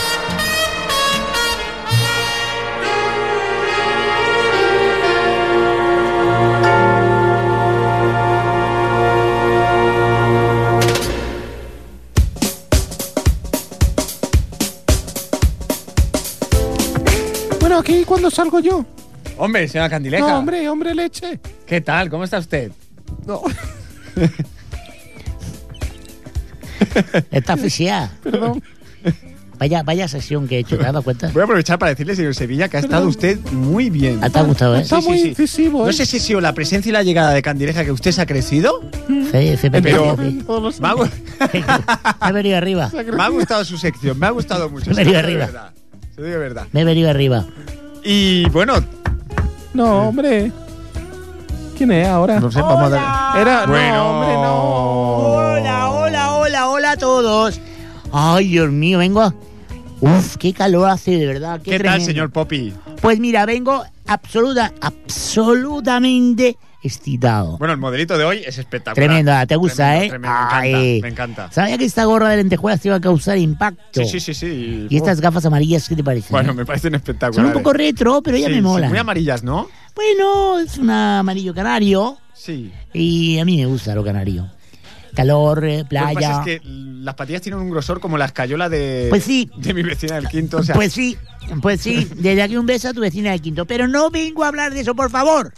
Bueno, aquí cuando salgo yo. Hombre, señora Candileja. No, hombre, hombre leche. ¿Qué tal? ¿Cómo está usted? No, Está asfixiada. perdón. Vaya, vaya sesión que he hecho, ¿te has dado cuenta? Voy a aprovechar para decirle, señor Sevilla, que ha estado usted muy bien. ¿Te ha gustado, eh? Está Sí, muy sí, sí. incisivo, No ¿eh? sé si ha sido la presencia y la llegada de Candileja que usted se ha crecido. Sí, sí, me Pero- he venido, Todos los- Me ha, gu- me he venido arriba. me ha gustado su sección, me ha gustado mucho. Me se venido lo digo de arriba. verdad, se lo digo de verdad. Me he venido arriba. Y bueno, No, hombre. ¿Quién es ahora? no sé, vamos a dar. Era. Bueno. No, hombre, no. Hola, hola, hola, hola a todos. Ay, Dios mío, vengo a... Uf, qué calor hace, de verdad. Qué, ¿Qué tal, tremendo. señor Poppy? Pues mira, vengo absoluta, absolutamente excitado. Bueno, el modelito de hoy es espectacular. Tremendo, ¿te gusta, Tremendo, eh? tremendo, me Ay. encanta, me encanta. Sabía que esta gorra de lentejuelas te iba a causar impacto. Sí, sí, sí, sí. Y estas gafas amarillas, ¿qué te parecen? Bueno, eh? me parecen Son espectaculares. un poco retro, pero ya Sí, me sí, molan. muy amarillas, ¿no? Bueno, es un amarillo canario Sí. y a mí me gusta lo canario. Calor, eh, Lo que pasa playa. es que las patillas tienen un grosor como la escayola de, Pues sí. de mi vecina del quinto. O sea, Pues sí, pues sí. Desde aquí un beso a tu vecina del quinto. Pero no vengo a hablar de eso, por favor.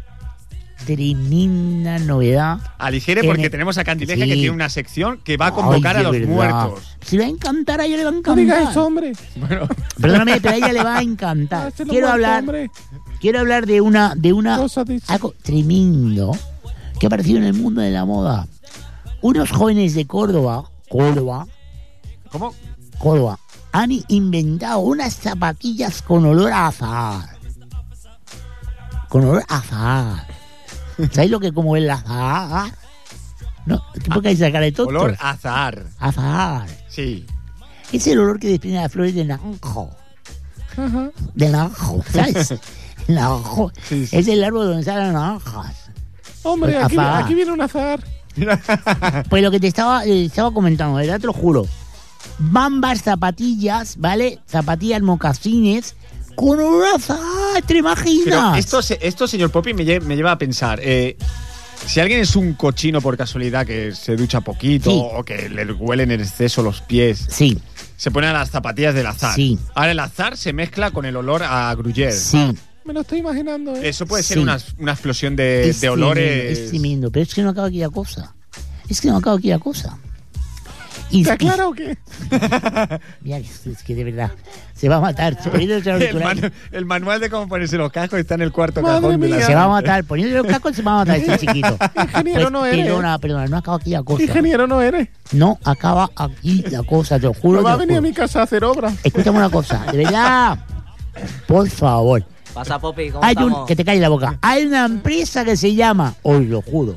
Tremenda novedad. aligere en porque el- tenemos a Candileja Sí. que tiene una sección que va a convocar Ay, a de los verdad. muertos. Si le va a encantar, a ella le va a No encantar. digas eso, hombre. Bueno, Perdóname, pero a ella le va a encantar. Hazlo Quiero muerto, hablar, hombre. quiero hablar de una, de una Cosa dice. algo tremendo que ha aparecido en el mundo de la moda. Unos jóvenes de Córdoba, Córdoba, ¿cómo? Córdoba, han inventado unas zapatillas con olor a azahar. Con olor a azahar. ¿Sabéis lo que como el azahar? No, ¿por qué hay esa cara de tonto? Olor a azahar. Azahar. Sí. Es el olor que desprende las flores de naranjo. Ajá. De naranjo, ¿sabes? El naranjo. Sí, sí. Es el árbol donde salen las naranjas. Hombre, Pues, aquí, afá. aquí viene un azar. Pues lo que te estaba, eh, estaba comentando, ¿verdad? Te lo juro. Bambas, zapatillas, ¿vale? Zapatillas, mocasines, con olor a azahar, ¿te imaginas? Pero esto, se- esto señor Poppy, me, lle- me lleva a pensar. eh, si alguien es un cochino por casualidad que se ducha poquito Sí. o que le huelen en exceso los pies, Sí, se pone a las zapatillas del azar. Sí. Ahora el azar se mezcla con el olor a gruyere. sí. Me lo estoy imaginando, ¿eh? Eso puede ser Sí. una, una explosión de, Es de olores. tremendo, es tremendo, pero es que no acaba aquí la cosa. Es que no acaba aquí la cosa. Y, ¿Te aclara o qué? y- mira, es, es que de verdad, se va a matar. Poniéndose los el, auriculares. manu- el manual de cómo ponerse los cascos está en el cuarto Madre cajón de la mía. Se va a matar, poniéndole los cascos se va a matar este chiquito. Ingeniero Pues, no eres. Perdona, perdona, no acaba aquí la cosa. Ingeniero no eres. No acaba aquí la cosa, te lo juro. No va a te lo venir a juro. mi casa a hacer obra. Escúchame una cosa, de verdad. Por favor. Pasa, Poppy, ¿cómo Hay un, estamos? que te calle la boca. Hay una empresa que se llama, os lo juro,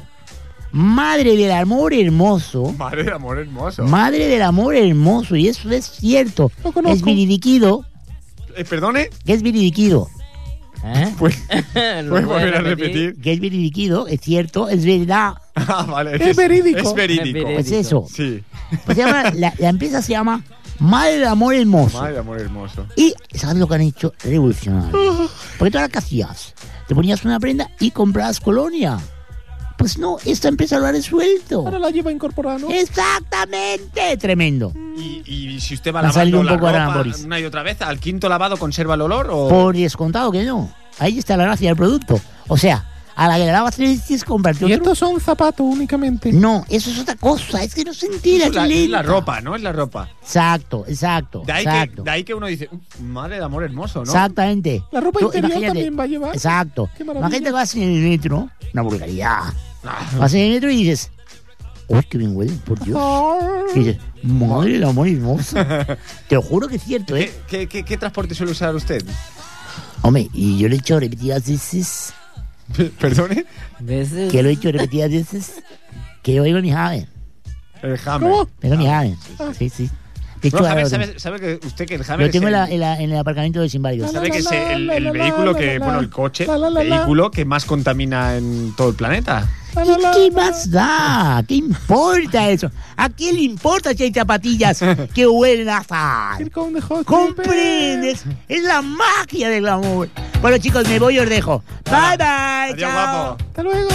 Madre del Amor Hermoso. Madre de amor hermoso. Madre del Amor Hermoso. Y eso es cierto. Lo conozco. Es viridiquido. Eh, perdone, Que es viridiquido. ¿Eh? pues ¿Lo puedes puedes volver a repetir. Que es viridiquido, es cierto, es verdad. Ah, vale. Es verídico. Es verídico. Es Pues eso. Sí. Pues se llama- la, la empresa se llama Madre del Amor Hermoso. Madre de amor hermoso. Y ¿sabes lo que han hecho? Revolucionario. Porque tú ahora qué hacías, te ponías una prenda y comprabas colonia. Pues no, esta empresa lo ha resuelto. Ahora la lleva incorporada, ¿no? Exactamente, tremendo. Y, y si usted va Va a salir lavando un la poco ahora, ropa Boris. una y otra vez, ¿al quinto lavado conserva el olor o...? Por descontado que no. Ahí está la gracia del producto. O sea, a la que le lavas tres veces, comprarte Y otro. estos son zapatos únicamente. No, eso es otra cosa. Es que no se entera. es, la, qué es la lenta. ropa, ¿no? Es la ropa. Exacto, exacto. De ahí, que, exacto. de ahí que uno dice, "Uf, madre de amor hermoso, ¿no? Exactamente. La ropa Tú, interior imagínate. también va a llevar. Exacto. Qué maravilla. Imagínate que vas en el metro, una vulgaridad. Ah, Vas en el metro y dices, Uy, qué bien huele, por Dios. Y dices, madre del amor hermoso. Te lo juro que es cierto, ¿eh? ¿Qué, qué, qué, qué transporte suele usar usted? Hombre, y yo lo he hecho repetidas veces. ¿Perdone? ¿Veces? Que lo he hecho repetidas veces. Que yo oigo ni Javen. El Hammer. ¿Cómo? Tengo mi Javen. Sí, sí. De hecho, No, ahora Hammer, lo ¿sabe, sabe que usted que el Hammer Lo tengo es en, el, la- en la- en el aparcamiento de Inválidos. sabe que es el, el vehículo que, bueno, el coche, vehículo que más contamina en todo el planeta? ¿Y qué más da? ¿Qué importa eso? ¿A quién le importa si hay zapatillas que huelen a sal? ¿Comprendes? Es la magia del amor. Bueno, chicos, me voy y os dejo. Bye, bye. Adiós, Chao. guapo. Hasta luego.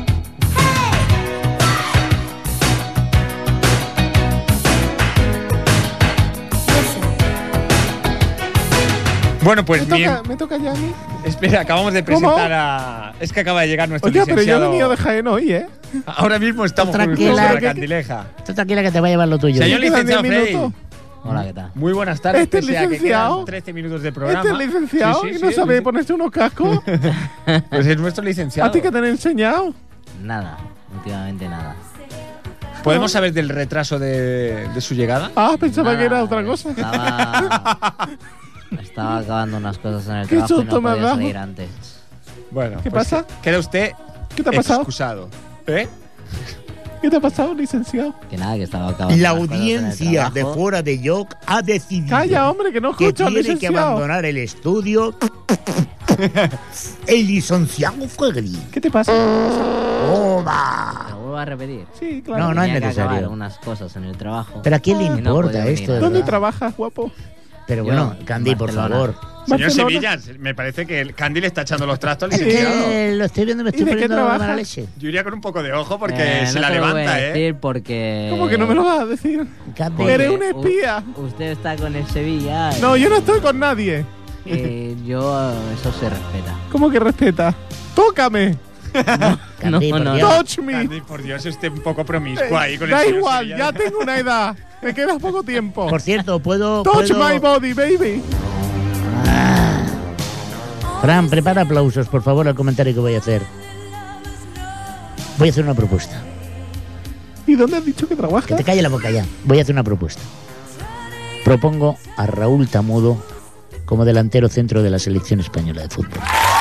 Bueno, pues Me bien. toca, me toca ya a mí. Espera, acabamos de ¿Cómo? presentar a. Es que acaba de llegar nuestro Oye, pero yo he licenciado. venido de Jaén hoy, ¿eh? Ahora mismo estamos con Tranquila. nuestra ¿Qué- candileja. Tú tranquila que te va a llevar lo tuyo. Señor Me quedan licenciado diez Frey. minutos. Hola, ¿qué tal? Muy buenas tardes. ¿Este es pese a que licenciado? quedan trece minutos de programa. Este es licenciado Sí, sí, y no sí, sabe sí. ponerse unos cascos. Pues es nuestro licenciado. ¿A ti qué te han enseñado? Nada, últimamente nada. ¿Podemos saber del retraso de, de su llegada? Ah, pensaba Nada, que era otra cosa. Estaba, estaba acabando unas cosas en el Qué trabajo y susto no me has podía dado. salir antes. Bueno, ¿Qué pues pasa? Queda usted ¿Qué te ha pasado? excusado. ¿Eh? ¿Qué te ha pasado, licenciado? Que nada, que estaba acabando La unas cosas en el audiencia de trabajo. fuera de York ha decidido Calla, hombre, que no que escucho al tiene que licenciado. abandonar el estudio el licenciado Fegri. ¿Qué te pasa? ¡Toma! ¿Lo vuelvo a repetir? Sí, claro. No, no es Tenía que necesario. acabar unas cosas en el trabajo. ¿Pero a quién le Y no importa podía venir esto? a de ¿Dónde verdad? trabajas, guapo? Pero Yo, bueno, Candy, por Barcelona. favor. Señor Barcelona. Sevilla, me parece que el Candy le está echando los trastos al Es licenciado. que lo estoy viendo y me ¿Y estoy de qué poniendo trabaja? mala leche. Yo iría con un poco de ojo porque Eh, se no la te lo voy a levanta, ¿eh? decir porque... ¿Cómo que no me lo vas a decir? Candy, Eres un U- espía. Usted está con el Sevilla. y- No, yo no estoy con nadie. eh, yo, eso se respeta. ¿Cómo que respeta? ¡Tócame! Candy, no, por no. Dios. ¡Touch me! Candy, por Dios, es usted un poco promiscuo ahí con el Da señor igual, Sevilla. ya tengo una edad. Me queda poco tiempo. Por cierto, puedo. Touch puedo- my body, baby. Ah. Fran, prepara aplausos, por favor, al comentario que voy a hacer. Voy a hacer una propuesta. ¿Y dónde has dicho que Que trabajas? te calle la boca ya. Voy a hacer una propuesta. Propongo a Raúl Tamudo como delantero centro de la selección española de fútbol.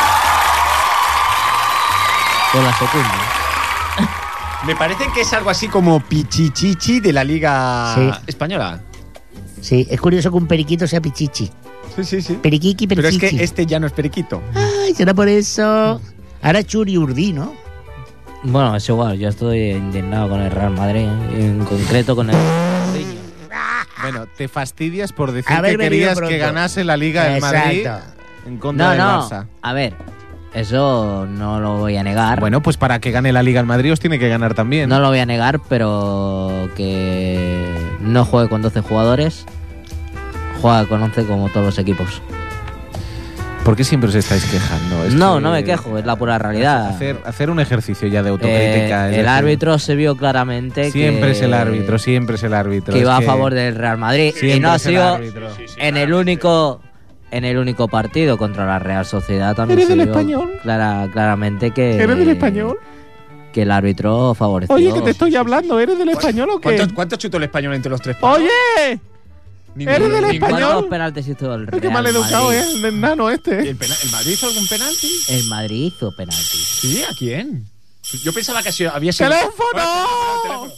Con la segunda. Me parece que es algo así como Pichichichi de la Liga Sí. Española. Sí, es curioso que un periquito sea pichichi. Sí, sí, sí. Periquiqui, Pero es perichichi. que este ya no es periquito. Ay, será por eso. Ahora Churi Urdi, ¿no? Bueno, es igual, yo estoy indignado con el Real Madrid, en concreto con el Mourinho. Bueno, te fastidias por decir Haber que bebido querías pronto. que ganase la Liga del Madrid Exacto. en contra No, del no, Barça. a ver, eso no lo voy a negar. Bueno, pues para que gane la Liga el Madrid os tiene que ganar también. No lo voy a negar, pero que no juegue con doce jugadores, juega con once como todos los equipos. ¿Por qué siempre os estáis quejando? Es No, que- no me quejo, es la pura realidad. Hacer, hacer un ejercicio ya de Eh, autocrítica. es el decir, árbitro se vio claramente Siempre que, es el árbitro, siempre es el árbitro. que es iba que a favor del Real Madrid y siempre no ha es el sido árbitro. en el único en el único partido contra la Real Sociedad también ¿Eres se del vio Español? clara- claramente que ¿Eres del Español? que el árbitro favoreció. Oye, que te estoy hablando. ¿Eres del Español o qué? ¿Cuánto, cuánto chutó el español entre los tres palos? ¡Oye! Ninguno, ¿eres del ninguno. Español? ¿Cuántos penaltis hizo el Es Real que mal educado, Madrid? ¿eh? El nano ¿Y este. ¿El, pena- ¿El Madrid hizo algún penalti? El Madrid hizo penaltis. Sí, ¿a quién? Yo pensaba que ha sido- había sido. ¡Teléfono! Hola, teléfono.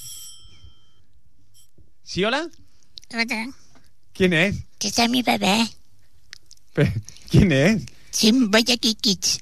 ¿Sí, hola? Hola, ¿Quién es? que está mi bebé. Pe- ¿Quién es? Sí, voy a Kikits.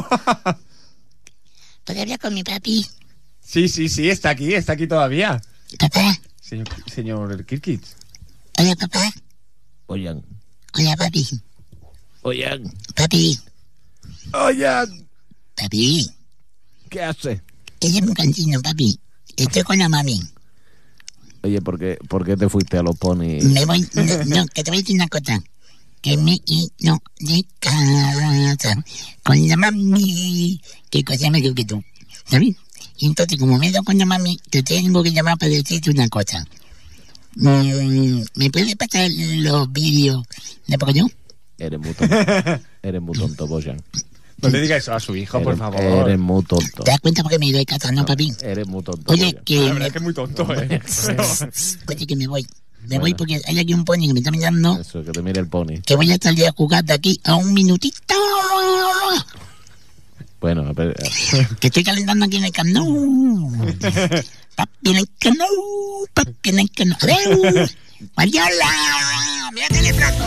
¿Puedo hablar con mi papi? Sí, sí, sí, está aquí, está aquí todavía. Papá, Señor, señor Kirkit. hola papá. Oigan, Hola papi. oigan, Papi, oigan, papi. ¿qué hace? Ella es un cansino, papi. Estoy con la mami. Oye, ¿por qué, ¿por qué te fuiste a los ponis? Me voy... No, no, que te voy a decir una cosa. Que me he ido de casa con la mami. ¿Qué cosa me digo que tú? ¿Sabes? Y entonces, como me he ido con la mami, te tengo que llamar para decirte una cosa. Mm, ¿Me puedes pasar los vídeos de Pocoyo? Eres muy tonto, eres muy tonto, Boyan. No le diga eso a su hijo, por Eres- favor. Eres muy tonto. ¿Te das cuenta por qué me he ido de casa, no, papi? Eres muy tonto. Oye, Goyo. que La verdad me, es que es muy tonto, ¿eh? oye, que me voy. Me voy porque hay aquí un pony que me está mirando. Eso, que te mire el pony. Que voy a salir a jugar de aquí a un minutito. Bueno, a ver, Que estoy calentando aquí en el Camp Nou. Papi en el Camp Nou. Papi en el Camp Nou. ¡Adeu! ¡Mariola! ¡Mírate el brazo!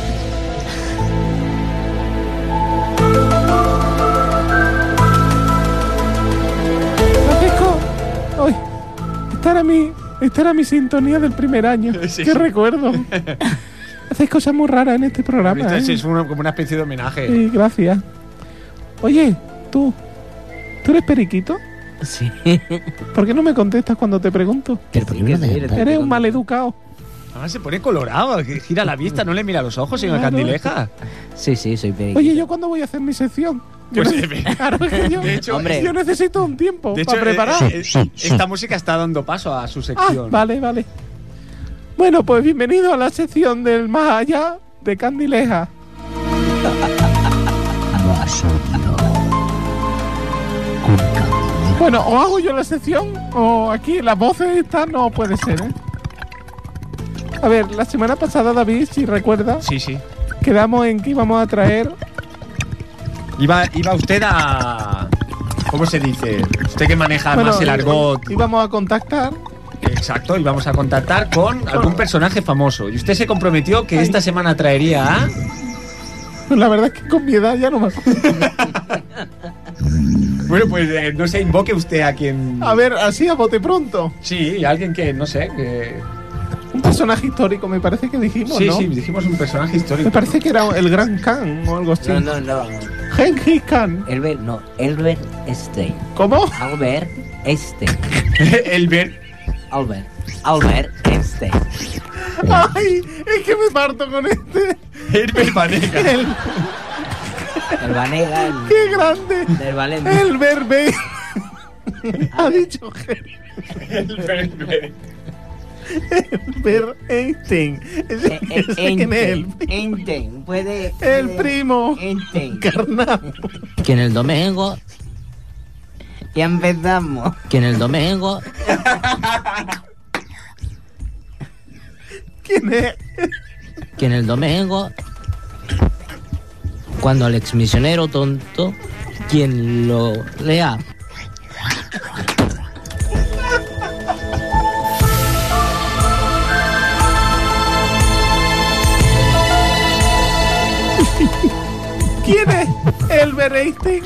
Francisco, hoy, esta era mi, esta era mi sintonía del primer año. Sí, Qué sí. recuerdo. Haces cosas muy raras en este programa, Esto ¿eh? es una- como una especie de homenaje. Sí, gracias. Oye, tú, ¿tú eres periquito? Sí. ¿Por qué no me contestas cuando te pregunto? Pero ¿por qué no te- Eres un maleducado. Ah, se pone colorado, que gira la vista, no le mira a los ojos, señor Claro. Candileja. Sí, sí, soy periquito. Oye, ¿yo cuándo voy a hacer mi sección? Yo Pues, ne- claro, es que yo, de hecho, Hombre. yo necesito un tiempo De hecho, para preparar. eh, eh, esta música está dando paso a su Ah, sección. vale, vale. Bueno, pues bienvenido a la sección del más allá de Candileja. Bueno, o hago yo la sección o aquí las voces estas no puede ser, ¿eh? A ver, la semana pasada, David, si recuerdas, Sí, sí. quedamos en que íbamos a traer... Iba, iba usted a... ¿Cómo se dice? Usted que maneja bueno, más el argot. íbamos a contactar... Exacto, y vamos a contactar con algún personaje famoso. Y usted se comprometió que Ay. esta semana traería a... La verdad es que con mi edad ya no me acuerdo. Bueno, pues eh, no se invoque usted a quien... A ver, así a bote pronto. Sí, alguien que, no sé, que... Un personaje histórico, me parece que dijimos, Sí, ¿no? sí, dijimos un personaje histórico. Me parece que era el Gran Khan o algo así. No, no, no. Genghis Khan. Albert, no. Albert Einstein. ¿Cómo? Albert Einstein. El ver... Albert. Albert Einstein. Ay, es que me parto con este. Herbert Vanega. El, El Vanega. El, ¡Qué grande! del Valencia. El Berbe. Ha dicho Herbert Albert Einstein. Ese, Eh, eh, ese quién es el, Einstein. Einstein. Puede. el puede- primo Einstein. carnal. Que en el domingo, Ya empezamos. que en el domingo, ¿Quién es? que en el domingo, cuando al exmisionero tonto, quien lo lea, ¿Quién es Albert Einstein?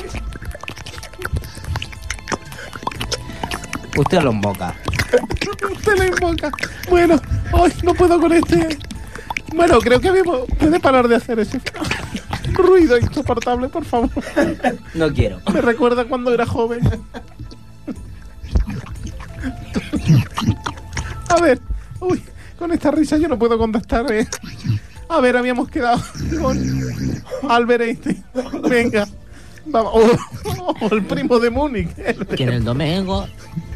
Usted lo invoca. Usted lo invoca. Bueno, hoy no puedo con este. Bueno, creo que habíamos... Puede parar de hacer ese ruido insoportable, por favor. No quiero. Me recuerda cuando era joven. A ver, uy, con esta risa yo no puedo contestar. eh. A ver, habíamos quedado con Albert Einstein. Venga, vamos. O, o el primo de Múnich. que en el domingo,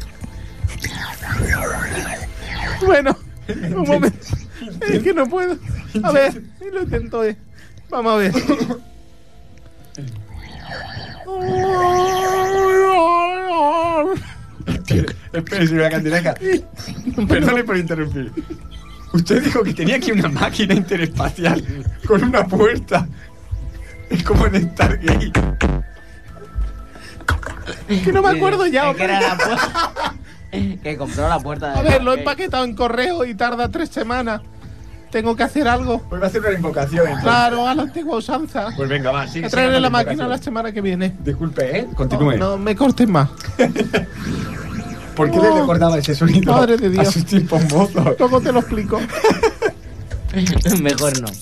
Bueno, un momento. Es que no puedo. A ver, lo intento. eh. Vamos a ver. Espere, señora Candileja. Perdone por interrumpir. Usted dijo que tenía aquí una máquina interespacial con una puerta. Es como en Stargate. Que no me acuerdo ya. Es que era la puerta. Que compró la puerta de. A ver, lo he empaquetado en correo y tarda tres semanas. Tengo que hacer algo. Pues va a hacer una invocación. Entonces. Claro, a la antigua usanza. Pues venga, va, sigue. A traerle sigue la con máquina la invocación. semana que viene. Disculpe, ¿eh? Continúe. No, no me cortes más. ¿Por qué le Oh, recordaba ese sonido madre de Dios. a sus tiempos mozos? Luego te lo explico. Mejor no.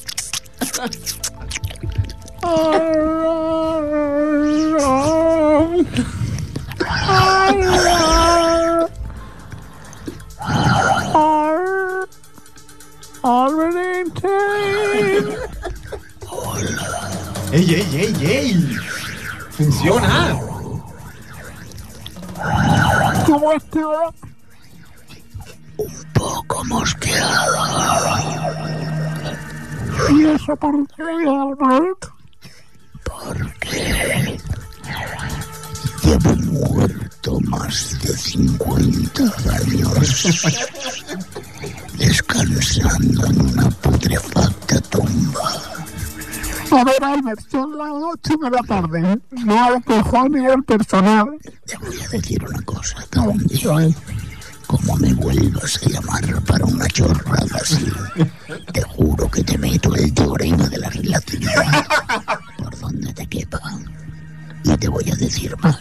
Albert Einstein. ¡Ey, ey, ey, ey! ¡Funciona! ¿Cómo está? Poco mosqueado. ¿Y eso por qué, Albert? porque llevo muerto más de cincuenta años, descansando en una putrefacta tumba. A ver, Albert, son las ocho de la tarde. No hay cojones el personal. Te voy a decir una cosa, Candy. Como me vuelvas a llamar para una chorrada así, te juro que te meto el teorema de la relatividad por donde te quepa. Y te voy a decir más.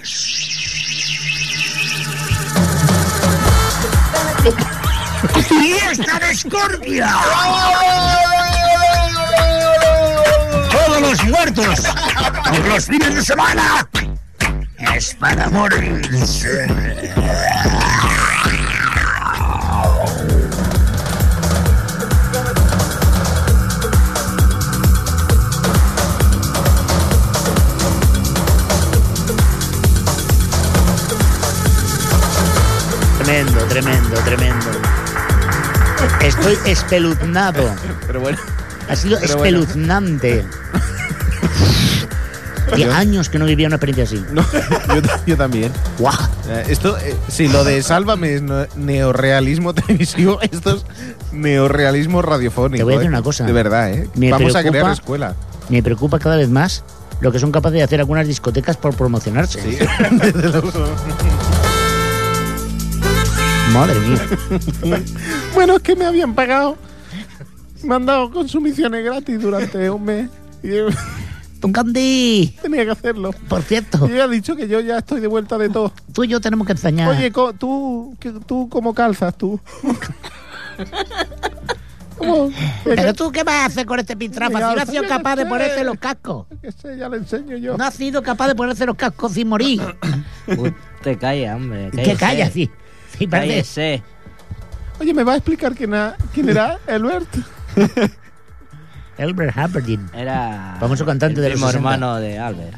¡Fiesta de Scorpia! ¡Todos los muertos! ¡Por los fines de semana! ¡Es para morirse! Tremendo, tremendo, tremendo. Estoy espeluznado. Pero bueno. Ha sido Pero espeluznante. Hace años que no vivía una experiencia así. No, yo, yo también. ¡Guau! Eh, esto, eh, sí, lo de Sálvame es no- neorrealismo televisivo, esto es neorrealismo radiofónico. Te voy a decir eh. una cosa. De verdad, ¿eh? Me Vamos a preocupa- crear escuela. Me preocupa cada vez más lo que son capaces de hacer algunas discotecas por promocionarse. Sí, desde luego. Madre mía. Bueno, es que me habían pagado. Me han dado consumiciones gratis durante un mes. Y yo Don Candy, tenía que hacerlo. por cierto, Y ella ha dicho que yo ya estoy de vuelta de todo. tú y yo tenemos que enseñar. Oye, co- ¿tú, que- ¿tú cómo calzas tú? ¿Cómo? ¿Pero tú qué vas a hacer con este pintrafa? Si no has sido Yo capaz qué de sé. ponerte los cascos. Que sé, ya le enseño yo. No has sido capaz de ponerse los cascos sin morir. Usted calla, hombre. ¿Qué calla, sí? Sí, parece. Cállese. Oye, ¿me va a explicar quién, ha- quién era Elbert? Albert Hamperdin. Era Famoso cantante el de los primo sesenta. hermano de Albert.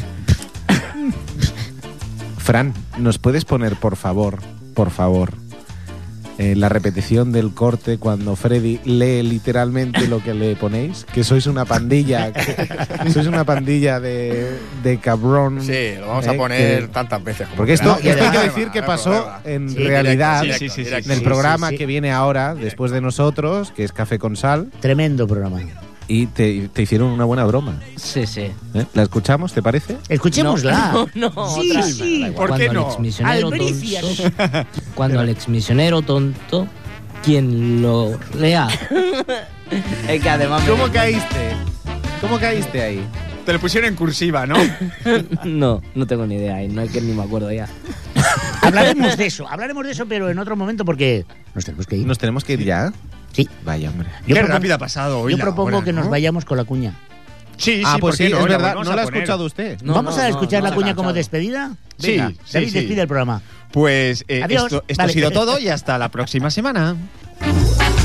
Fran, ¿nos puedes poner, por favor, por favor, eh, la repetición del corte cuando Freddy lee literalmente lo que le ponéis? Que sois una pandilla, que sois una pandilla de, de cabrón. Sí, lo vamos eh, a poner que- tantas veces. como Porque esto, queramos. esto hay que Prueba, decir que prueba, pasó prueba. en Sí, realidad directo, sí, sí, sí, directo. en el sí, programa sí, sí. que viene ahora, después de nosotros, que es Café con Sal, Tremendo programa. y te, te hicieron una buena broma. Sí, sí. ¿eh? ¿La escuchamos, te parece? Escuchémosla. No, no, Sí, otra. sí. ¿Por Cuando qué el no? exmisionero Albricias. tonto, cuando el exmisionero tonto, quien lo lea. Es que además me- ¿Cómo caíste? ¿Cómo caíste ahí? Te lo pusieron en cursiva, ¿no? No, no tengo ni idea. y No es que ni me acuerdo ya. Hablaremos de eso, hablaremos de eso, pero en otro momento porque nos tenemos que ir. ¿Nos tenemos que ir ya? Sí. Vaya, hombre. Yo Qué propongo- rápido ha pasado hoy Yo la propongo hora, que ¿no? nos vayamos con la cuña. Sí, sí, ah, pues ¿por qué sí, no? es La verdad. volvemos ¿No a la ha poner. escuchado usted? No, Vamos no, a no, escuchar no la la cuña he como cachado. despedida. Sí, Venga, sí, David, sí. despide el programa. Pues eh, Adiós. esto, esto Vale. ha sido todo y hasta la próxima semana.